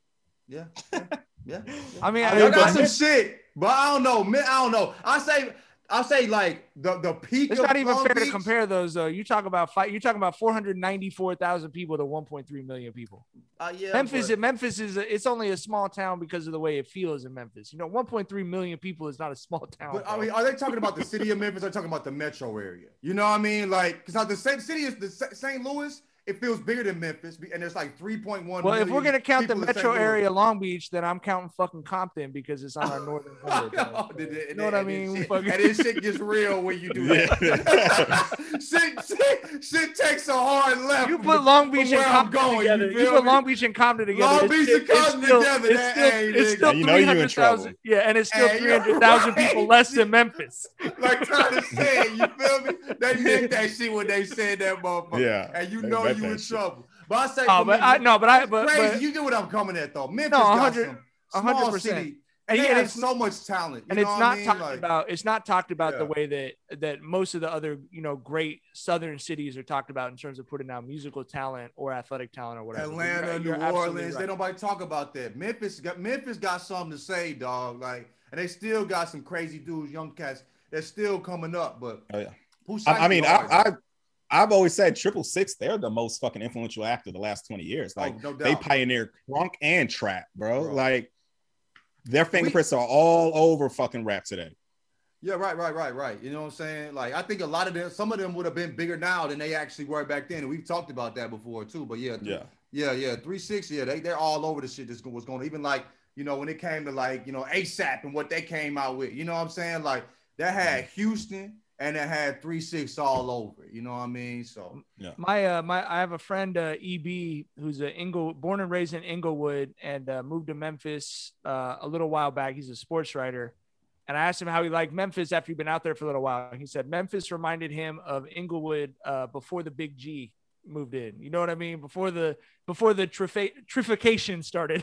Yeah, yeah, yeah. yeah. I mean, I, I got some Memphis, shit, but I don't know. Man, I don't know. I say, I say like the the peak. it's of not even Long fair Beach, to compare those though. You talk about fight. You're talking about four hundred ninety-four thousand people to one point three million people. Uh, yeah, Memphis, but, Memphis is a, it's only a small town because of the way it feels in Memphis. You know, one point three million people is not a small town. but I bro. mean, are they talking about the city of Memphis? Or are they talking about the metro area? You know what I mean? Like, because the same city is the Saint Louis. It feels bigger than Memphis, and there's like three point one. Well, if we're gonna count the people in metro Saint Louis. area, Long Beach, then I'm counting fucking Compton because it's on our northern border. Oh, So, did it- you know what I and mean? Shit, Fucking- and this shit gets real when you do that. shit, shit, shit takes a hard left. You put Long Beach and where I'm Compton going, together. you You, feel put me? Long Beach and Compton together. Long it's Beach still- and Compton it's still, together, It's that- still, hey, it's nigga. still You know you in three hundred thousand. trouble. Yeah, and it's still Hey, three you're hundred thousand right. people less than Memphis. Like Tyler said, you feel me? They meant that shit when they said that motherfucker. Yeah, And you they know meant you that in shit. trouble. But I say, Oh, for but me, I no, but I it's but, crazy. but You get what I'm coming at though. Memphis No, got one hundred some one hundred small percent. city, And and they yeah, have it's- so much talent. You and know it's what not I mean? talked Like, about. It's not talked about the Yeah. way that that most of the other you know great southern cities are talked about in terms of putting out musical talent or athletic talent or whatever. But Atlanta, you're- New you're absolutely Orleans, right. they nobody talk about that. Memphis got Memphis got something to say, dog. Like, and they still got some crazy dudes, young cats that's still coming up. But Oh yeah. who I, I mean, I, hard, I though. I've always said Triple Six, they're the most fucking influential act of the last twenty years. Like Oh, no they doubt. pioneered crunk and trap, bro. Bro. Like their fingerprints are all over fucking rap today. Yeah, right, right, right, right. You know what I'm saying? Like, I think a lot of them, some of them would have been bigger now than they actually were back then. And we've talked about that before too. But yeah, Yeah. yeah, yeah. Three six, yeah, they they're all over the shit that's was going. Even like, you know, when it came to like, you know, ASAP and what they came out with. You know what I'm saying? Like that had Houston and it had three six all over. it, You know what I mean? So My uh my I have a friend uh E B who's a Ingle born and raised in Inglewood and uh, moved to Memphis uh a little while back. He's a sports writer. And I asked him how he liked Memphis after he'd been out there for a little while. He said Memphis reminded him of Inglewood uh before the Big G moved in. You know what I mean? Before the before the trifa- trification started.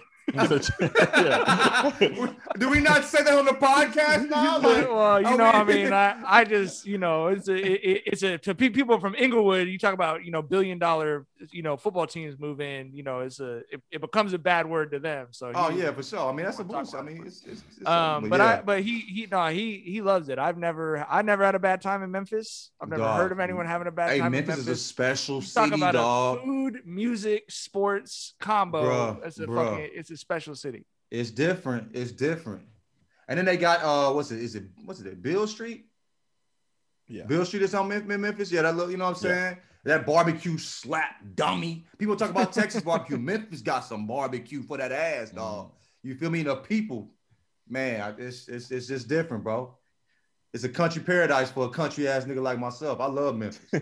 do we not say that on the podcast now? Like, Well, you I know, I mean- mean, I, I just, you know, it's a, it, it's a to pe- people from Inglewood. You talk about, you know, billion dollar, you know, football teams move in. You know, it's a it, it becomes a bad word to them. So Oh he- yeah, for sure. I mean, that's a Talk about bullshit. I mean, it's, it's, it's Um, something, but yeah. I, but he, he, no, he, he loves it. I've never, I never had a bad time in Memphis. I've never Dog. heard of anyone having a bad Hey, time Memphis, in is a Memphis. special You talk city, about dog. a food, music, sports combo. Bruh, it's a bruh. fucking, it's a special city. It's different. It's different. And then they got uh, what's it? Is it what's it? Bill Street? Yeah. Bill Street is on Mem- Mem- Memphis. Yeah, that look. You know what I'm saying? That barbecue slap dummy. People talk about Texas barbecue. Memphis got some barbecue for that ass, dog. You feel me? The people, man, I- it's it's it's just different, bro. It's a country paradise for a country ass nigga like myself. I love Memphis.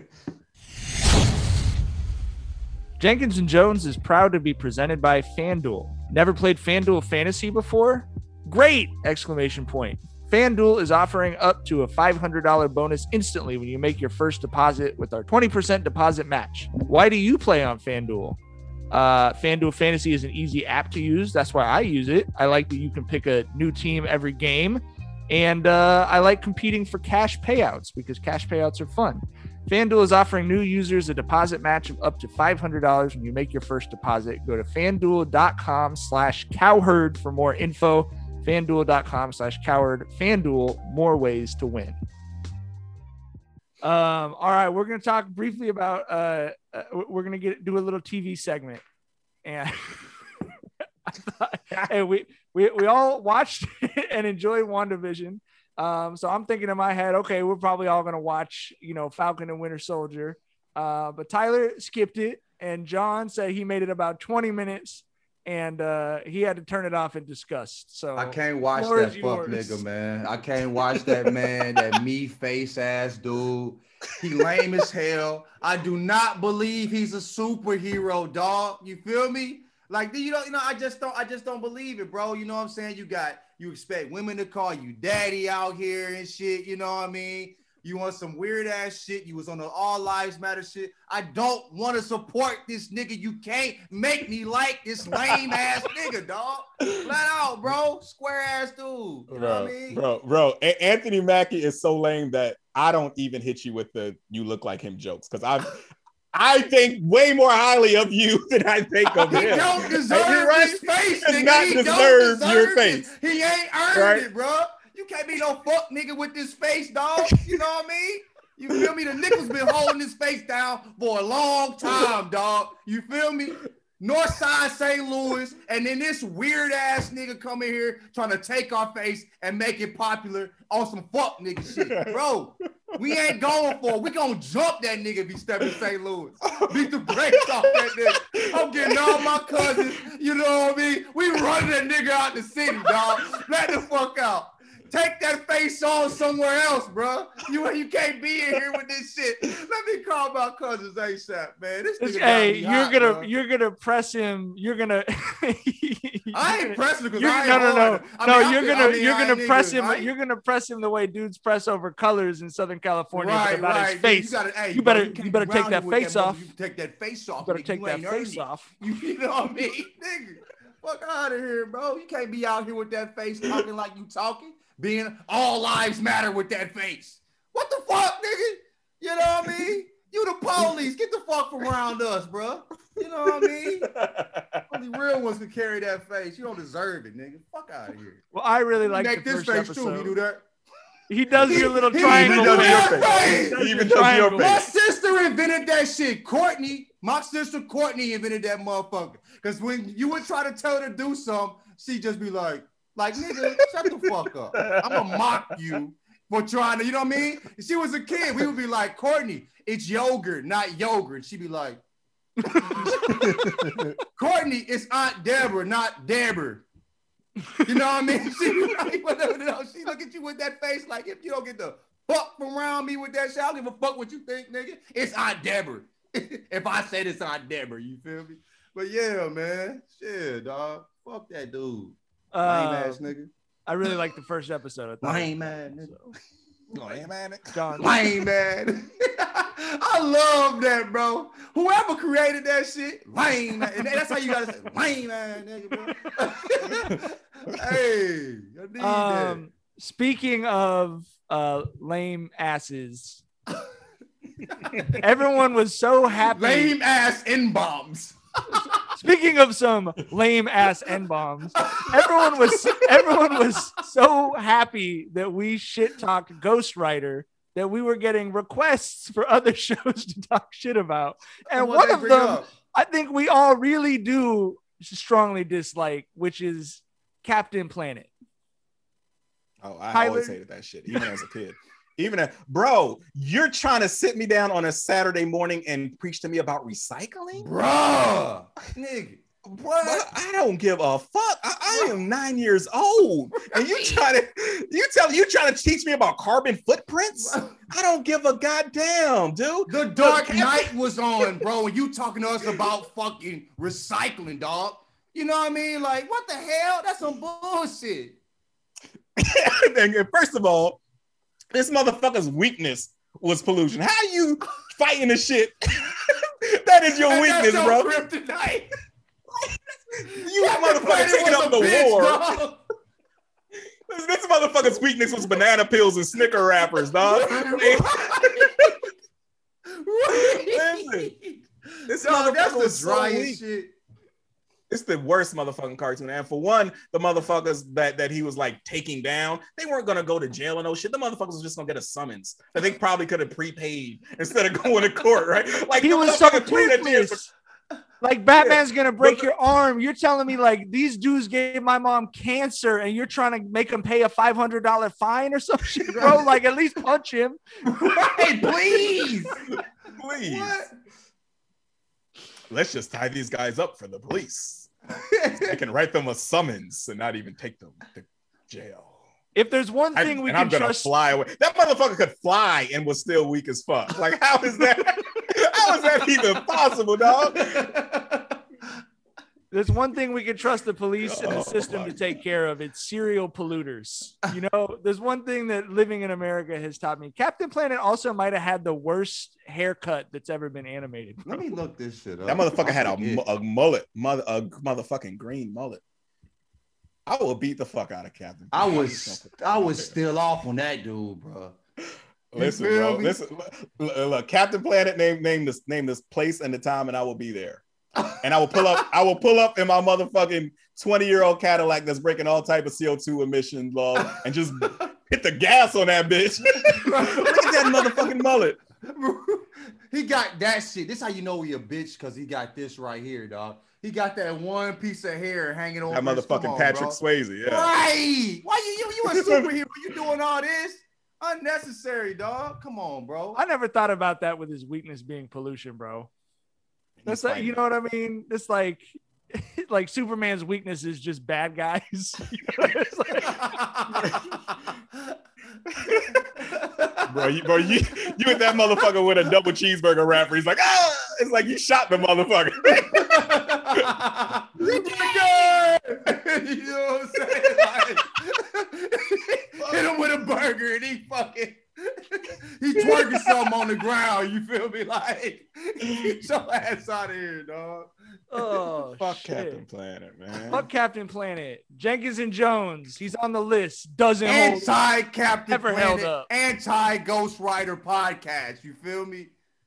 Jenkins and Jones is proud to be presented by FanDuel. Never played FanDuel Fantasy before? Great! Exclamation point. FanDuel is offering up to a five hundred dollars bonus instantly when you make your first deposit with our twenty percent deposit match. Why do you play on FanDuel? Uh, FanDuel Fantasy is an easy app to use. That's why I use it. I like that you can pick a new team every game. And uh, I like competing for cash payouts because cash payouts are fun. FanDuel is offering new users a deposit match of up to five hundred dollars when you make your first deposit. Go to fanduel.com slash cowherd for more info. FanDuel.com slash cowherd. FanDuel, more ways to win. Um, all right, we're going to talk briefly about, uh, uh, we're going to get do a little T V segment. And I thought, hey, we, we, we all watched and enjoyed WandaVision. Um, so I'm thinking in my head, okay, we're probably all going to watch, you know, Falcon and Winter Soldier. Uh, but Tyler skipped it and John said he made it about twenty minutes and uh, he had to turn it off in disgust. So I can't watch floor that is fuck yours. nigga, man. I can't watch that man, that me face ass dude. He lame as hell. I do not believe he's a superhero, dog. You feel me? Like, you know, you know, I just don't, I just don't believe it, bro. You know what I'm saying? You got, you expect women to call you daddy out here and shit. You know what I mean? You want some weird ass shit. You was on the All Lives Matter shit. I don't want to support this nigga. You can't make me like this lame ass nigga, dog. Flat out, bro. Square ass dude. You know Bro, what I mean? bro, bro. A- Anthony Mackie is so lame that I don't even hit you with the "you look like him" jokes because I've I think way more highly of you than I think of He him. don't deserve right? his face, Does nigga. not He deserve don't your deserve face. it. He ain't earned Right? it, bro. You can't be no fuck nigga with this face, dog. You know what I mean? You feel me? The nigga's been holding his face down for a long time, dog. You feel me? Northside Saint Louis, and then this weird ass nigga come in here trying to take our face and make it popular on some fuck nigga shit. Bro, we ain't going for it. We gonna jump that nigga if he step in Saint Louis. Beat the brakes off that nigga. I'm getting all my cousins, you know what I mean? We running that nigga out the city, dog. Let the fuck out. Take that face on somewhere else, bro. You you can't be in here with this shit. Let me call my cousins ASAP, man. This nigga hey, you're hot, gonna bro. you're gonna press him. You're gonna. I ain't pressing because You're, I ain't no, no, no, hard. I no. mean, I you're feel- gonna I mean, you're I gonna ain't press nigga, him. right? You're gonna press him the way dudes press over colors in Southern California. Right, but about right. his face. You, gotta, hey, you bro, better you, can't you better be take around that here with face mother- off. You take that face off. You better nigga. take You that ain't earned face it. off. You, you know what I mean, nigga? Fuck out of here, bro. You can't be out here with that face talking like you talking, being all lives matter with that face. What the fuck, nigga? You know what I mean? You the police. Get the fuck from around us, bro. You know what I mean? Only real ones can carry that face. You don't deserve it, nigga. Fuck out of here. Well, I really like Make the this first face episode. too. You do that? He does your little He triangle even does face. your face. He He even your does your triangle. My face. sister invented that shit. Courtney, my sister Courtney invented that motherfucker. Because when you would try to tell her to do something, she'd just be like, like, nigga, shut the fuck up. I'm going to mock you for trying to, you know what I mean? If she was a kid, we would be like, Courtney, it's yogurt, not yogurt. She'd be like, Courtney, it's Aunt Deborah, not Deborah. You know what I mean? She, be like, whatever, you know, she look at you with that face like, if you don't get the fuck from around me with that shit, I don't give a fuck what you think, nigga. It's Aunt Deborah. If I said it's Aunt Deborah, you feel me? But yeah, man. Shit, dog. Fuck that dude. Lame Uh, ass nigga. I really like the first episode. I thought it Lame was- ass nigga. No, hey, man. John, Lame man. I love that, bro. Whoever created that shit, lame man. And that's how you gotta say lame man, nigga, bro. Hey, I need um, speaking of uh, lame asses, everyone was so that. happy. Lame ass N bombs. Speaking of some lame ass N bombs, everyone was everyone was so happy that we shit talked Ghost Rider that we were getting requests for other shows to talk shit about, and What one they of bring them up. I think we all really do strongly dislike, which is Captain Planet. Oh, I Tyler- always hated that shit, even as a kid. Even a bro, you're trying to sit me down on a Saturday morning and preach to me about recycling, Bruh. Nigga. bro. I don't give a fuck. I, I am nine years old, and you trying to you tell you trying to teach me about carbon footprints? I don't give a goddamn, dude. The Dark Look, Knight was on, bro, and you talking to us about fucking recycling, dog. You know what I mean? Like, what the hell? That's some bullshit. And first of all, this motherfucker's weakness was pollution. How you fighting the shit? That is your And weakness, that's bro. your kryptonite. You motherfucker taking up the bitch, war. dog. This, this motherfucker's weakness was banana peels and Snicker wrappers, dog. Listen, this Dog, that's motherfucker was the so driest weak. shit. It's the worst motherfucking cartoon. And for one, the motherfuckers that, that he was like taking down, they weren't gonna go to jail and no shit. The motherfuckers was just gonna get a summons that they probably could have prepaid instead of going to court, right? Like He the was so motherfucker put that shit- toothless. Like Batman's gonna break But- your arm. You're telling me like these dudes gave my mom cancer, and you're trying to make him pay a five hundred dollar fine or some shit, bro. Like at least punch him. Right, please. Please. What? Let's just tie these guys up for the police. I can write them a summons and not even take them to jail. If there's one I, thing we and can I'm gonna trust, fly away. That motherfucker could fly and was still weak as fuck. Like, how is that? How is that even possible, dog? there's one thing we can trust the police and the Oh, system my to take care of. It's serial polluters. You know, there's one thing that living in America has taught me. Captain Planet also might have had the worst haircut that's ever been animated. Let me look this shit up. That motherfucker had a, forget. mu- a mullet, mother, a motherfucking green mullet. I will beat the fuck out of Captain. I Planet. was I was still off on that dude, bro. Listen, bro. Me? Listen, look, look, Captain Planet name name this name this place and the time, and I will be there. And I will pull up. I will pull up in my motherfucking twenty year old Cadillac that's breaking all type of C O two emission laws, and just hit the gas on that bitch. Look at that motherfucking mullet. He got that shit. This how you know he a bitch, because he got this right here, dog. He got that one piece of hair hanging over. That motherfucking on, Patrick bro. Swayze, yeah. Right. Why you you, you a superhero? You doing all this? Unnecessary, dog. Come on, bro. I never thought about that with his weakness being pollution, bro. That's like, you know what I mean? It's like, like Superman's weakness is just bad guys. You know, it's like... bro, you, bro, you, you and that motherfucker with a double cheeseburger wrapper. He's like, ah, it's like you shot the motherfucker. You know what I'm saying? Like, hit him with a burger and he fucking. He twerking something on the ground, you feel me? Like, get your ass out of here, dog. Oh, fuck shit. Captain Planet, man. Fuck Captain Planet. Jenkins and Jones, he's on the list. Doesn't anti Captain Planet, held up. Anti Ghost Rider podcast. You feel me?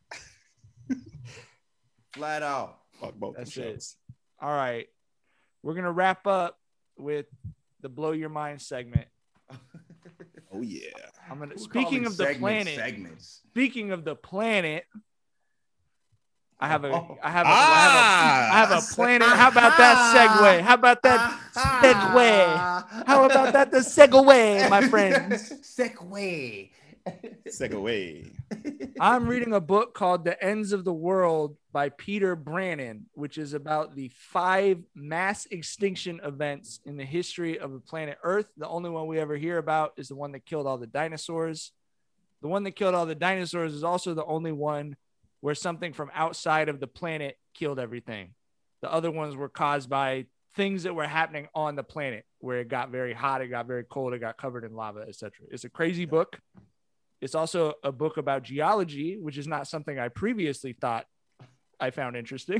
Flat out. Fuck both. That's it. All right, we're gonna wrap up with the blow your mind segment. Oh yeah. I'm gonna. We're speaking of the segments, planet. Segments. Speaking of the planet, I have a. Oh. I have a. Ah, I have a, I have a planet. How about that segue? How about that segue? How about that the segue, my friends? Segue. Segue. I'm reading a book called The Ends of the World by Peter Brannon, which is about the five mass extinction events in the history of the planet Earth. The only one we ever hear about is the one that killed all the dinosaurs. The one that killed all the dinosaurs is also the only one where something from outside of the planet killed everything. The other ones were caused by things that were happening on the planet, where it got very hot, it got very cold, it got covered in lava, et cetera. It's a crazy book. It's also a book about geology, which is not something I previously thought I found interesting.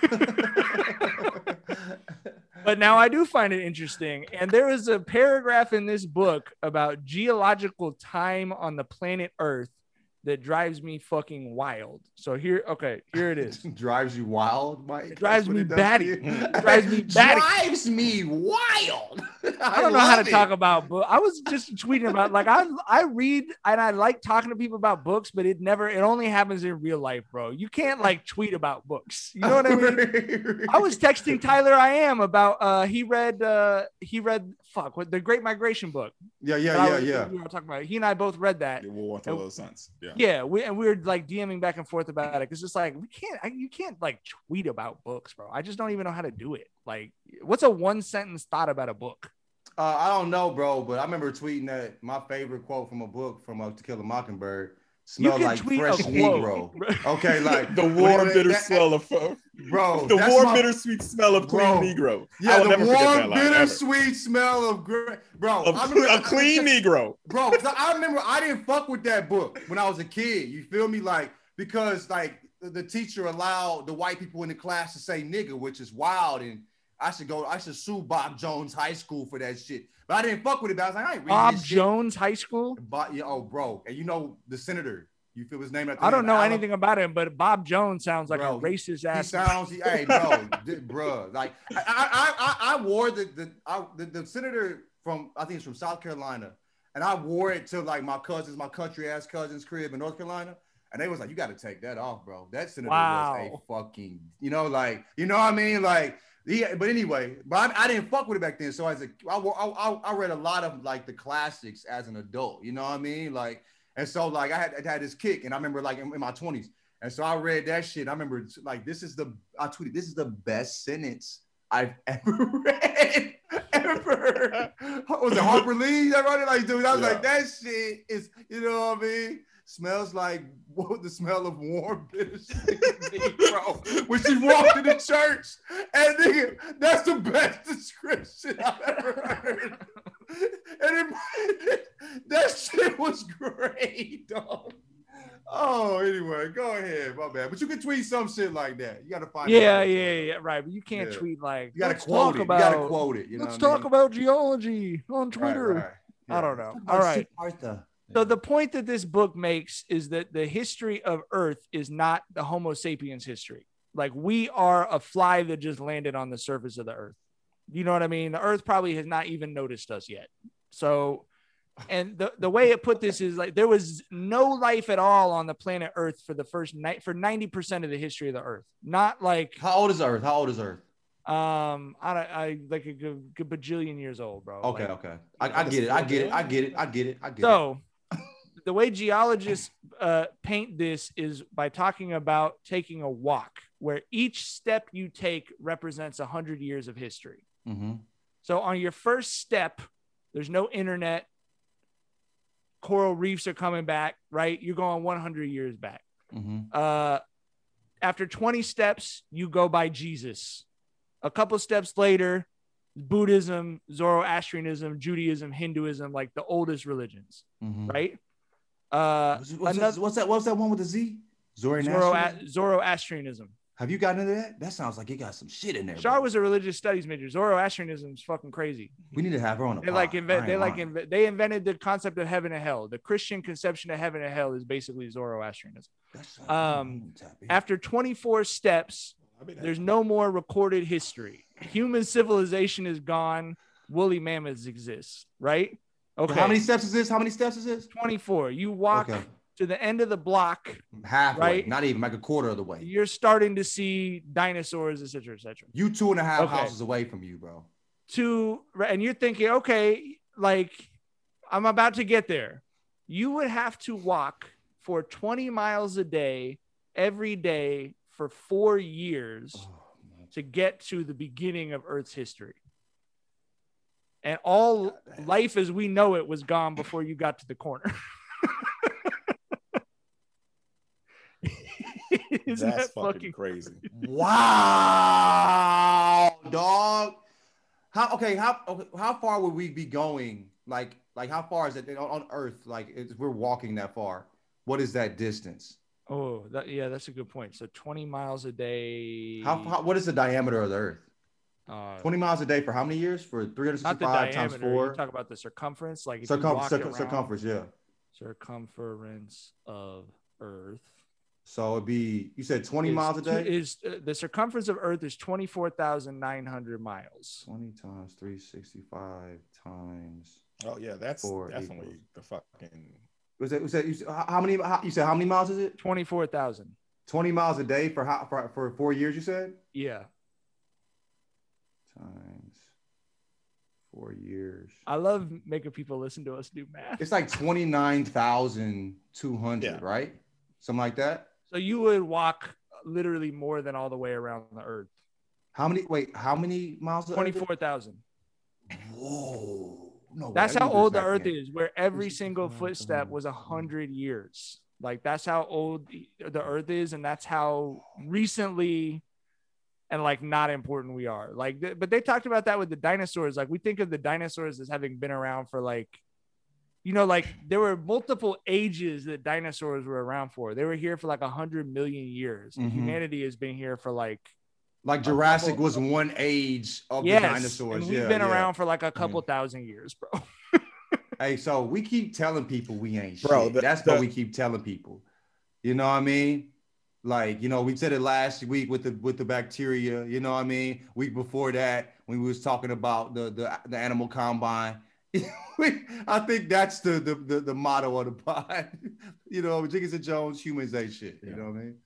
But now I do find it interesting. And there is a paragraph in this book about geological time on the planet Earth that drives me fucking wild. So here, okay, here it is. Drives you wild, Mike? It drives me batty. It drives me batty. Drives me wild. I, I don't know how to it. talk about books. I was just tweeting about, like, I I read and I like talking to people about books, but it never, it only happens in real life, bro. You can't like tweet about books. You know what I mean? I was texting Tyler I am about, uh, he read, uh, he read, fuck, what, the Great Migration book. Yeah, yeah, yeah, was, yeah. We were talking about it. He and I both read that. It will want to little sense. Yeah. Yeah, we and we were like DMing back and forth about it. It's just like, we can't, I, you can't like tweet about books, bro. I just don't even know how to do it. Like, what's a one sentence thought about a book? Uh, I don't know, bro, but I remember tweeting that my favorite quote from a book from uh, To Kill a Mockingbird smell like fresh Negro. Okay, like the warm, bitter that, smell of, uh, bro. The warm, my, bittersweet smell of clean bro, Negro. Yeah, the warm, bittersweet smell of gr- bro. Of, I remember, a clean I, Negro, bro. Cause I remember I didn't fuck with that book when I was a kid. You feel me? Like, because like the, the teacher allowed the white people in the class to say nigga, which is wild, and I should go. I should sue Bob Jones High School for that shit. But I didn't fuck with it. But I was like, I ain't reading Bob this Jones shit. High School. But yeah, oh, bro, and you know the senator. You feel his name? At the I don't know Alabama? anything about him, but Bob Jones sounds like bro, a racist ass. He sounds, he, hey, bro, bro. Like I, I, I, I wore the the, I, the the senator from I think it's from South Carolina, and I wore it to like my cousins, my country ass cousins' crib in North Carolina. And they was like, you got to take that off, bro. That senator wow. was a fucking, you know, like, you know what I mean? Like, yeah, but anyway, but I, I didn't fuck with it back then. So as a, I, I, I read a lot of like the classics as an adult, you know what I mean? Like, and so like I had, I had this kick, and I remember like in, in my twenties. And so I read that shit. I remember like, this is the, I tweeted, this is the best sentence I've ever read. Ever. Was it Harper Lee that wrote it? Like, dude, I was yeah. like, that shit is, you know what I mean? Smells like what, the smell of warm bittersweet Negro when she walked into church. And nigga, that's the best description I've ever heard. And it, that shit was great, dog. Oh, anyway, go ahead, my bad. But you can tweet some shit like that. You got to find. Yeah, yeah, yeah, right. But you can't yeah. tweet like. You got to quote it. About, you got to quote it. You know let's talk I mean? about geology on Twitter. Right, right. Yeah. I don't know. All right. Arthur. So the point that this book makes is that the history of Earth is not the Homo sapiens history. Like we are a fly that just landed on the surface of the Earth. You know what I mean? The Earth probably has not even noticed us yet. So, and the, the way it put this is like there was no life at all on the planet Earth for the first night for ninety percent of the history of the Earth. Not like how old is Earth? How old is Earth? Um, I, I like a good, good bajillion years old, bro. Okay, like, okay. I, I get it. I get it. I get it. I get it. I get so, it. So, the way geologists uh, paint this is by talking about taking a walk, where each step you take represents a hundred years of history. Mm-hmm. So, on your first step, there's no internet. Coral reefs are coming back, right? You're going one hundred years back. Mm-hmm. Uh, after twenty steps, you go by Jesus. A couple steps later, Buddhism, Zoroastrianism, Judaism, Hinduism, like the oldest religions, mm-hmm. right? Uh, what's, what's, another, that, what's that? What's that one with the Z? Zoroastrianism. Zoroastrianism. Have you gotten into that? That sounds like you got some shit in there. Shar was a religious studies major. Zoroastrianism is fucking crazy. We need to have her on the they pod. like invent. They like inv- they invented the concept of heaven and hell. The Christian conception of heaven and hell is basically Zoroastrianism. Um, after twenty-four steps. There's no more recorded history. Human civilization is gone. Woolly mammoths exist, right? Okay. How many steps is this? How many steps is this? twenty-four. You walk okay. to the end of the block. Halfway, right? Not even like a quarter of the way. You're starting to see dinosaurs, et cetera, et cetera. You two and a half okay. houses away from you, bro. Two, and you're thinking, okay, like I'm about to get there. You would have to walk for twenty miles a day every day for four years oh, to get to the beginning of Earth's history. And all life as we know it was gone before you got to the corner. Isn't That's that fucking, fucking crazy. Wow, dog. How okay, how how far would we be going? Like, like how far is it on, on Earth? Like if we're walking that far, what is that distance? Oh, that, yeah, that's a good point. So twenty miles a day. How, how what is the diameter of the Earth? Uh, twenty miles a day for how many years? For three hundred sixty-five times four. You talk about the circumference, like Circum- circum- circumference, yeah. Circumference of Earth. So it'd be, you said twenty is, miles a day? Is uh, the circumference of Earth is twenty-four thousand nine hundred miles. twenty times three hundred sixty-five times. Oh yeah, that's definitely equals. The fucking. Was that, was that you said, how many? How, you said how many miles is it? twenty-four thousand. twenty miles a day for how for, for four years? You said. Yeah. Times four years. I love making people listen to us do math. It's like twenty-nine thousand two hundred, yeah. Right? Something like that. So you would walk literally more than all the way around the Earth. How many? Wait, how many miles? twenty-four thousand. Whoa. No, that's how old the Earth is, where every single footstep was a hundred years. Like that's how old the Earth is, and that's how recently and like not important we are. Like, but they talked about that with the dinosaurs. Like we think of the dinosaurs as having been around for like, you know, like there were multiple ages that dinosaurs were around for. They were here for like a hundred million years. Mm-hmm. Humanity has been here for like. Like Jurassic couple, was one age of yes, the dinosaurs. And we've yeah, been yeah. around for like a couple mm-hmm. thousand years, bro. Hey, so we keep telling people we ain't bro, shit. The, That's the, what we keep telling people. You know what I mean? Like, you know, we said it last week with the with the bacteria, you know what I mean? Week before that, when we was talking about the the, the animal combine. I think that's the, the the the motto of the pod. You know, Jiggins and Jones, humans ain't shit. You yeah. know what I mean?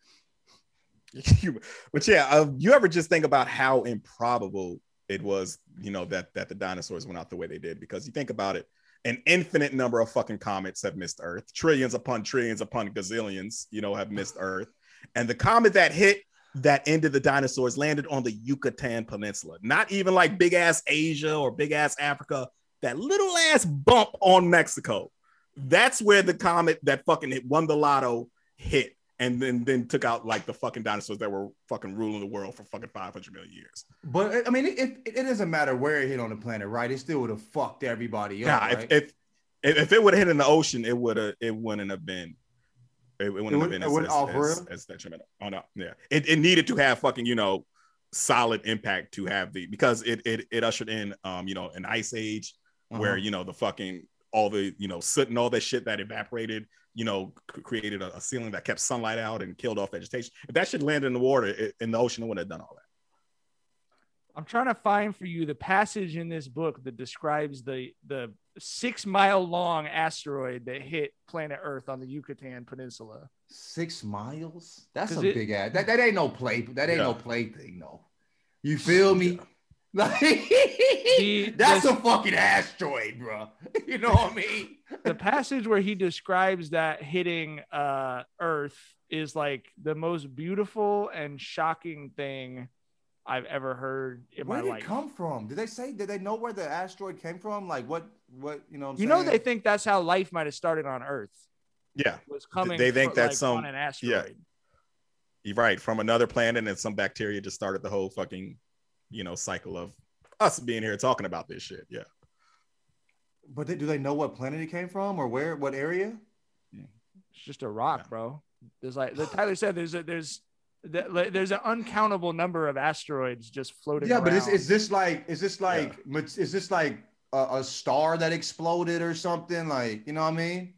But yeah, uh, you ever just think about how improbable it was, you know, that that the dinosaurs went out the way they did? Because you think about it, an infinite number of fucking comets have missed Earth. Trillions upon trillions upon gazillions, you know, have missed Earth. And the comet that hit that ended the dinosaurs landed on the Yucatan Peninsula. Not even like big ass Asia or big ass Africa. That little ass bump on Mexico. That's where the comet that fucking hit, won the lotto hit. And then, then took out like the fucking dinosaurs that were fucking ruling the world for fucking five hundred million years. But I mean, it, it, it doesn't matter where it hit on the planet, right? It still would have fucked everybody up. Nah, right? if, if if it would have hit in the ocean, it would have it wouldn't have been. It, it wouldn't it have been as, as, as, as, as detrimental. Oh no, yeah. It, it needed to have fucking, you know, solid impact to have the because it it it ushered in um you know an ice age uh-huh. where you know the fucking all the, you know, soot and all that shit that evaporated, you know, c- created a, a ceiling that kept sunlight out and killed off vegetation. If that shit landed in the water, it, in the ocean, it wouldn't have done all that. I'm trying to find for you the passage in this book that describes the the six mile long asteroid that hit planet Earth on the Yucatan Peninsula. Six miles? That's a it, big ass. That, that ain't no play. That ain't yeah. no play thing, no. You feel me? Yeah. Like, the, that's the, a fucking asteroid, bro. You know what I mean? The passage where he describes that hitting uh, Earth is like the most beautiful and shocking thing I've ever heard in Where my did life. it come from? Did they say? Did they know where the asteroid came from? Like what? What you know? What I'm you saying? know, they think that's how life might have started on Earth. Yeah, Was coming. they think fr- that's like, some on an asteroid. Yeah, you're right, from another planet, and some bacteria just started the whole fucking, you know, cycle of us being here talking about this shit. Yeah. But they, do they know what planet it came from or where? What area? It's just a rock, Yeah. bro. There's like the Tyler said. There's a there's there's an uncountable number of asteroids just floating. Yeah, but is, around. is this like? Is this like? Is this like a, a star that exploded or something? Like, you know what I mean?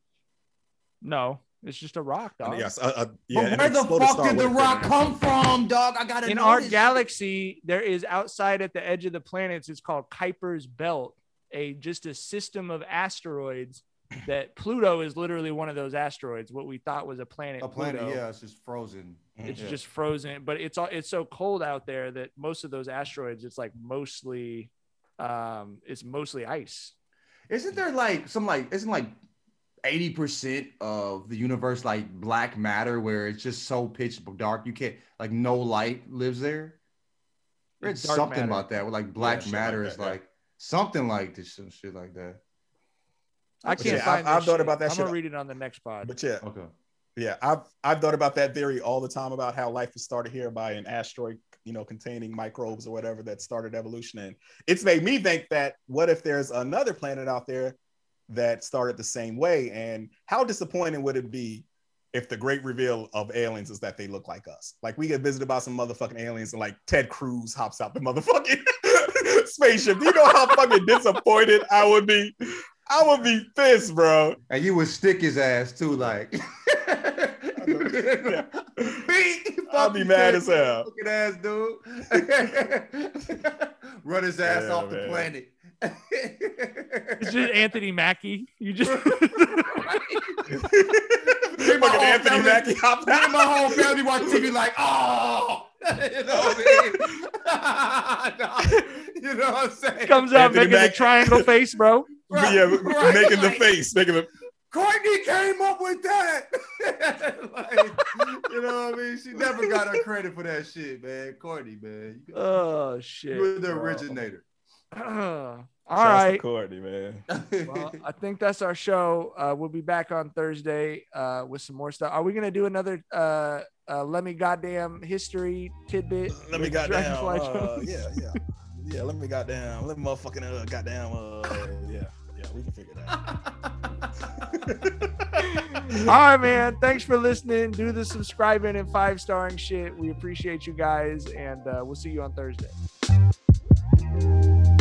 No, it's just a rock, dog. Yes. Uh, uh, yeah. But an where the exploded fuck star did the would've rock been- come from, dog? I gotta In know our this galaxy, there is outside at the edge of the planets. It's called Kuiper's Belt, a just a system of asteroids. That Pluto is literally one of those asteroids. What we thought was a planet. shit. A planet, Pluto. yeah, it's just frozen. It's Yeah. just frozen, but it's all it's so cold out there that most of those asteroids, it's like mostly, um, it's mostly ice. Isn't there like some like isn't like eighty percent of the universe like black matter where it's just so pitch dark you can't like no light lives there? I read It's dark something matter. about that where like black shit matter like is that, yeah. like something like this, some shit like that. I can't Yeah, find. I've- I've this thought shit. about that I'm shit. gonna read it on the next pod. But yeah, Okay. yeah, I've I've thought about that theory all the time about how life was started here by an asteroid, you know, containing microbes or whatever that started evolution. And it's made me think that what if there's another planet out there that started the same way? And how disappointing would it be if the great reveal of aliens is that they look like us? Like we get visited by some motherfucking aliens and like Ted Cruz hops out the motherfucking spaceship. Do you know how fucking disappointed I would be? I would be pissed, bro. And you would stick his ass too, like Yeah. Beat, I'll be mad as hell. Fucking ass dude. Run his ass Yeah, off the man. planet. It's just Anthony Mackie. You just Fucking whole Anthony family- Mackie hopped Me and out. my whole family watch T V like, oh, you know what I mean? You know what I'm saying? comes out Anthony making the Mackie. triangle face, bro. Yeah, Right, making the like, face, making the Courtney came up with that. Like, you know what I mean? She never got her credit for that shit, man. Courtney, man. You, Oh shit. you were the bro. originator. All Shouts to right. Courtney, man. Well, I think that's our show. Uh, we'll be back on Thursday uh, with some more stuff. Are we gonna do another uh, uh, let me goddamn history tidbit? Let me with goddamn. Dragonfly Uh, Jones? yeah, yeah, yeah. Let me goddamn. Let me motherfucking uh, goddamn. Uh, yeah, yeah. We can figure that out. All right, man. Thanks for listening. Do the subscribing and five starring shit. We appreciate you guys, and uh, we'll see you on Thursday.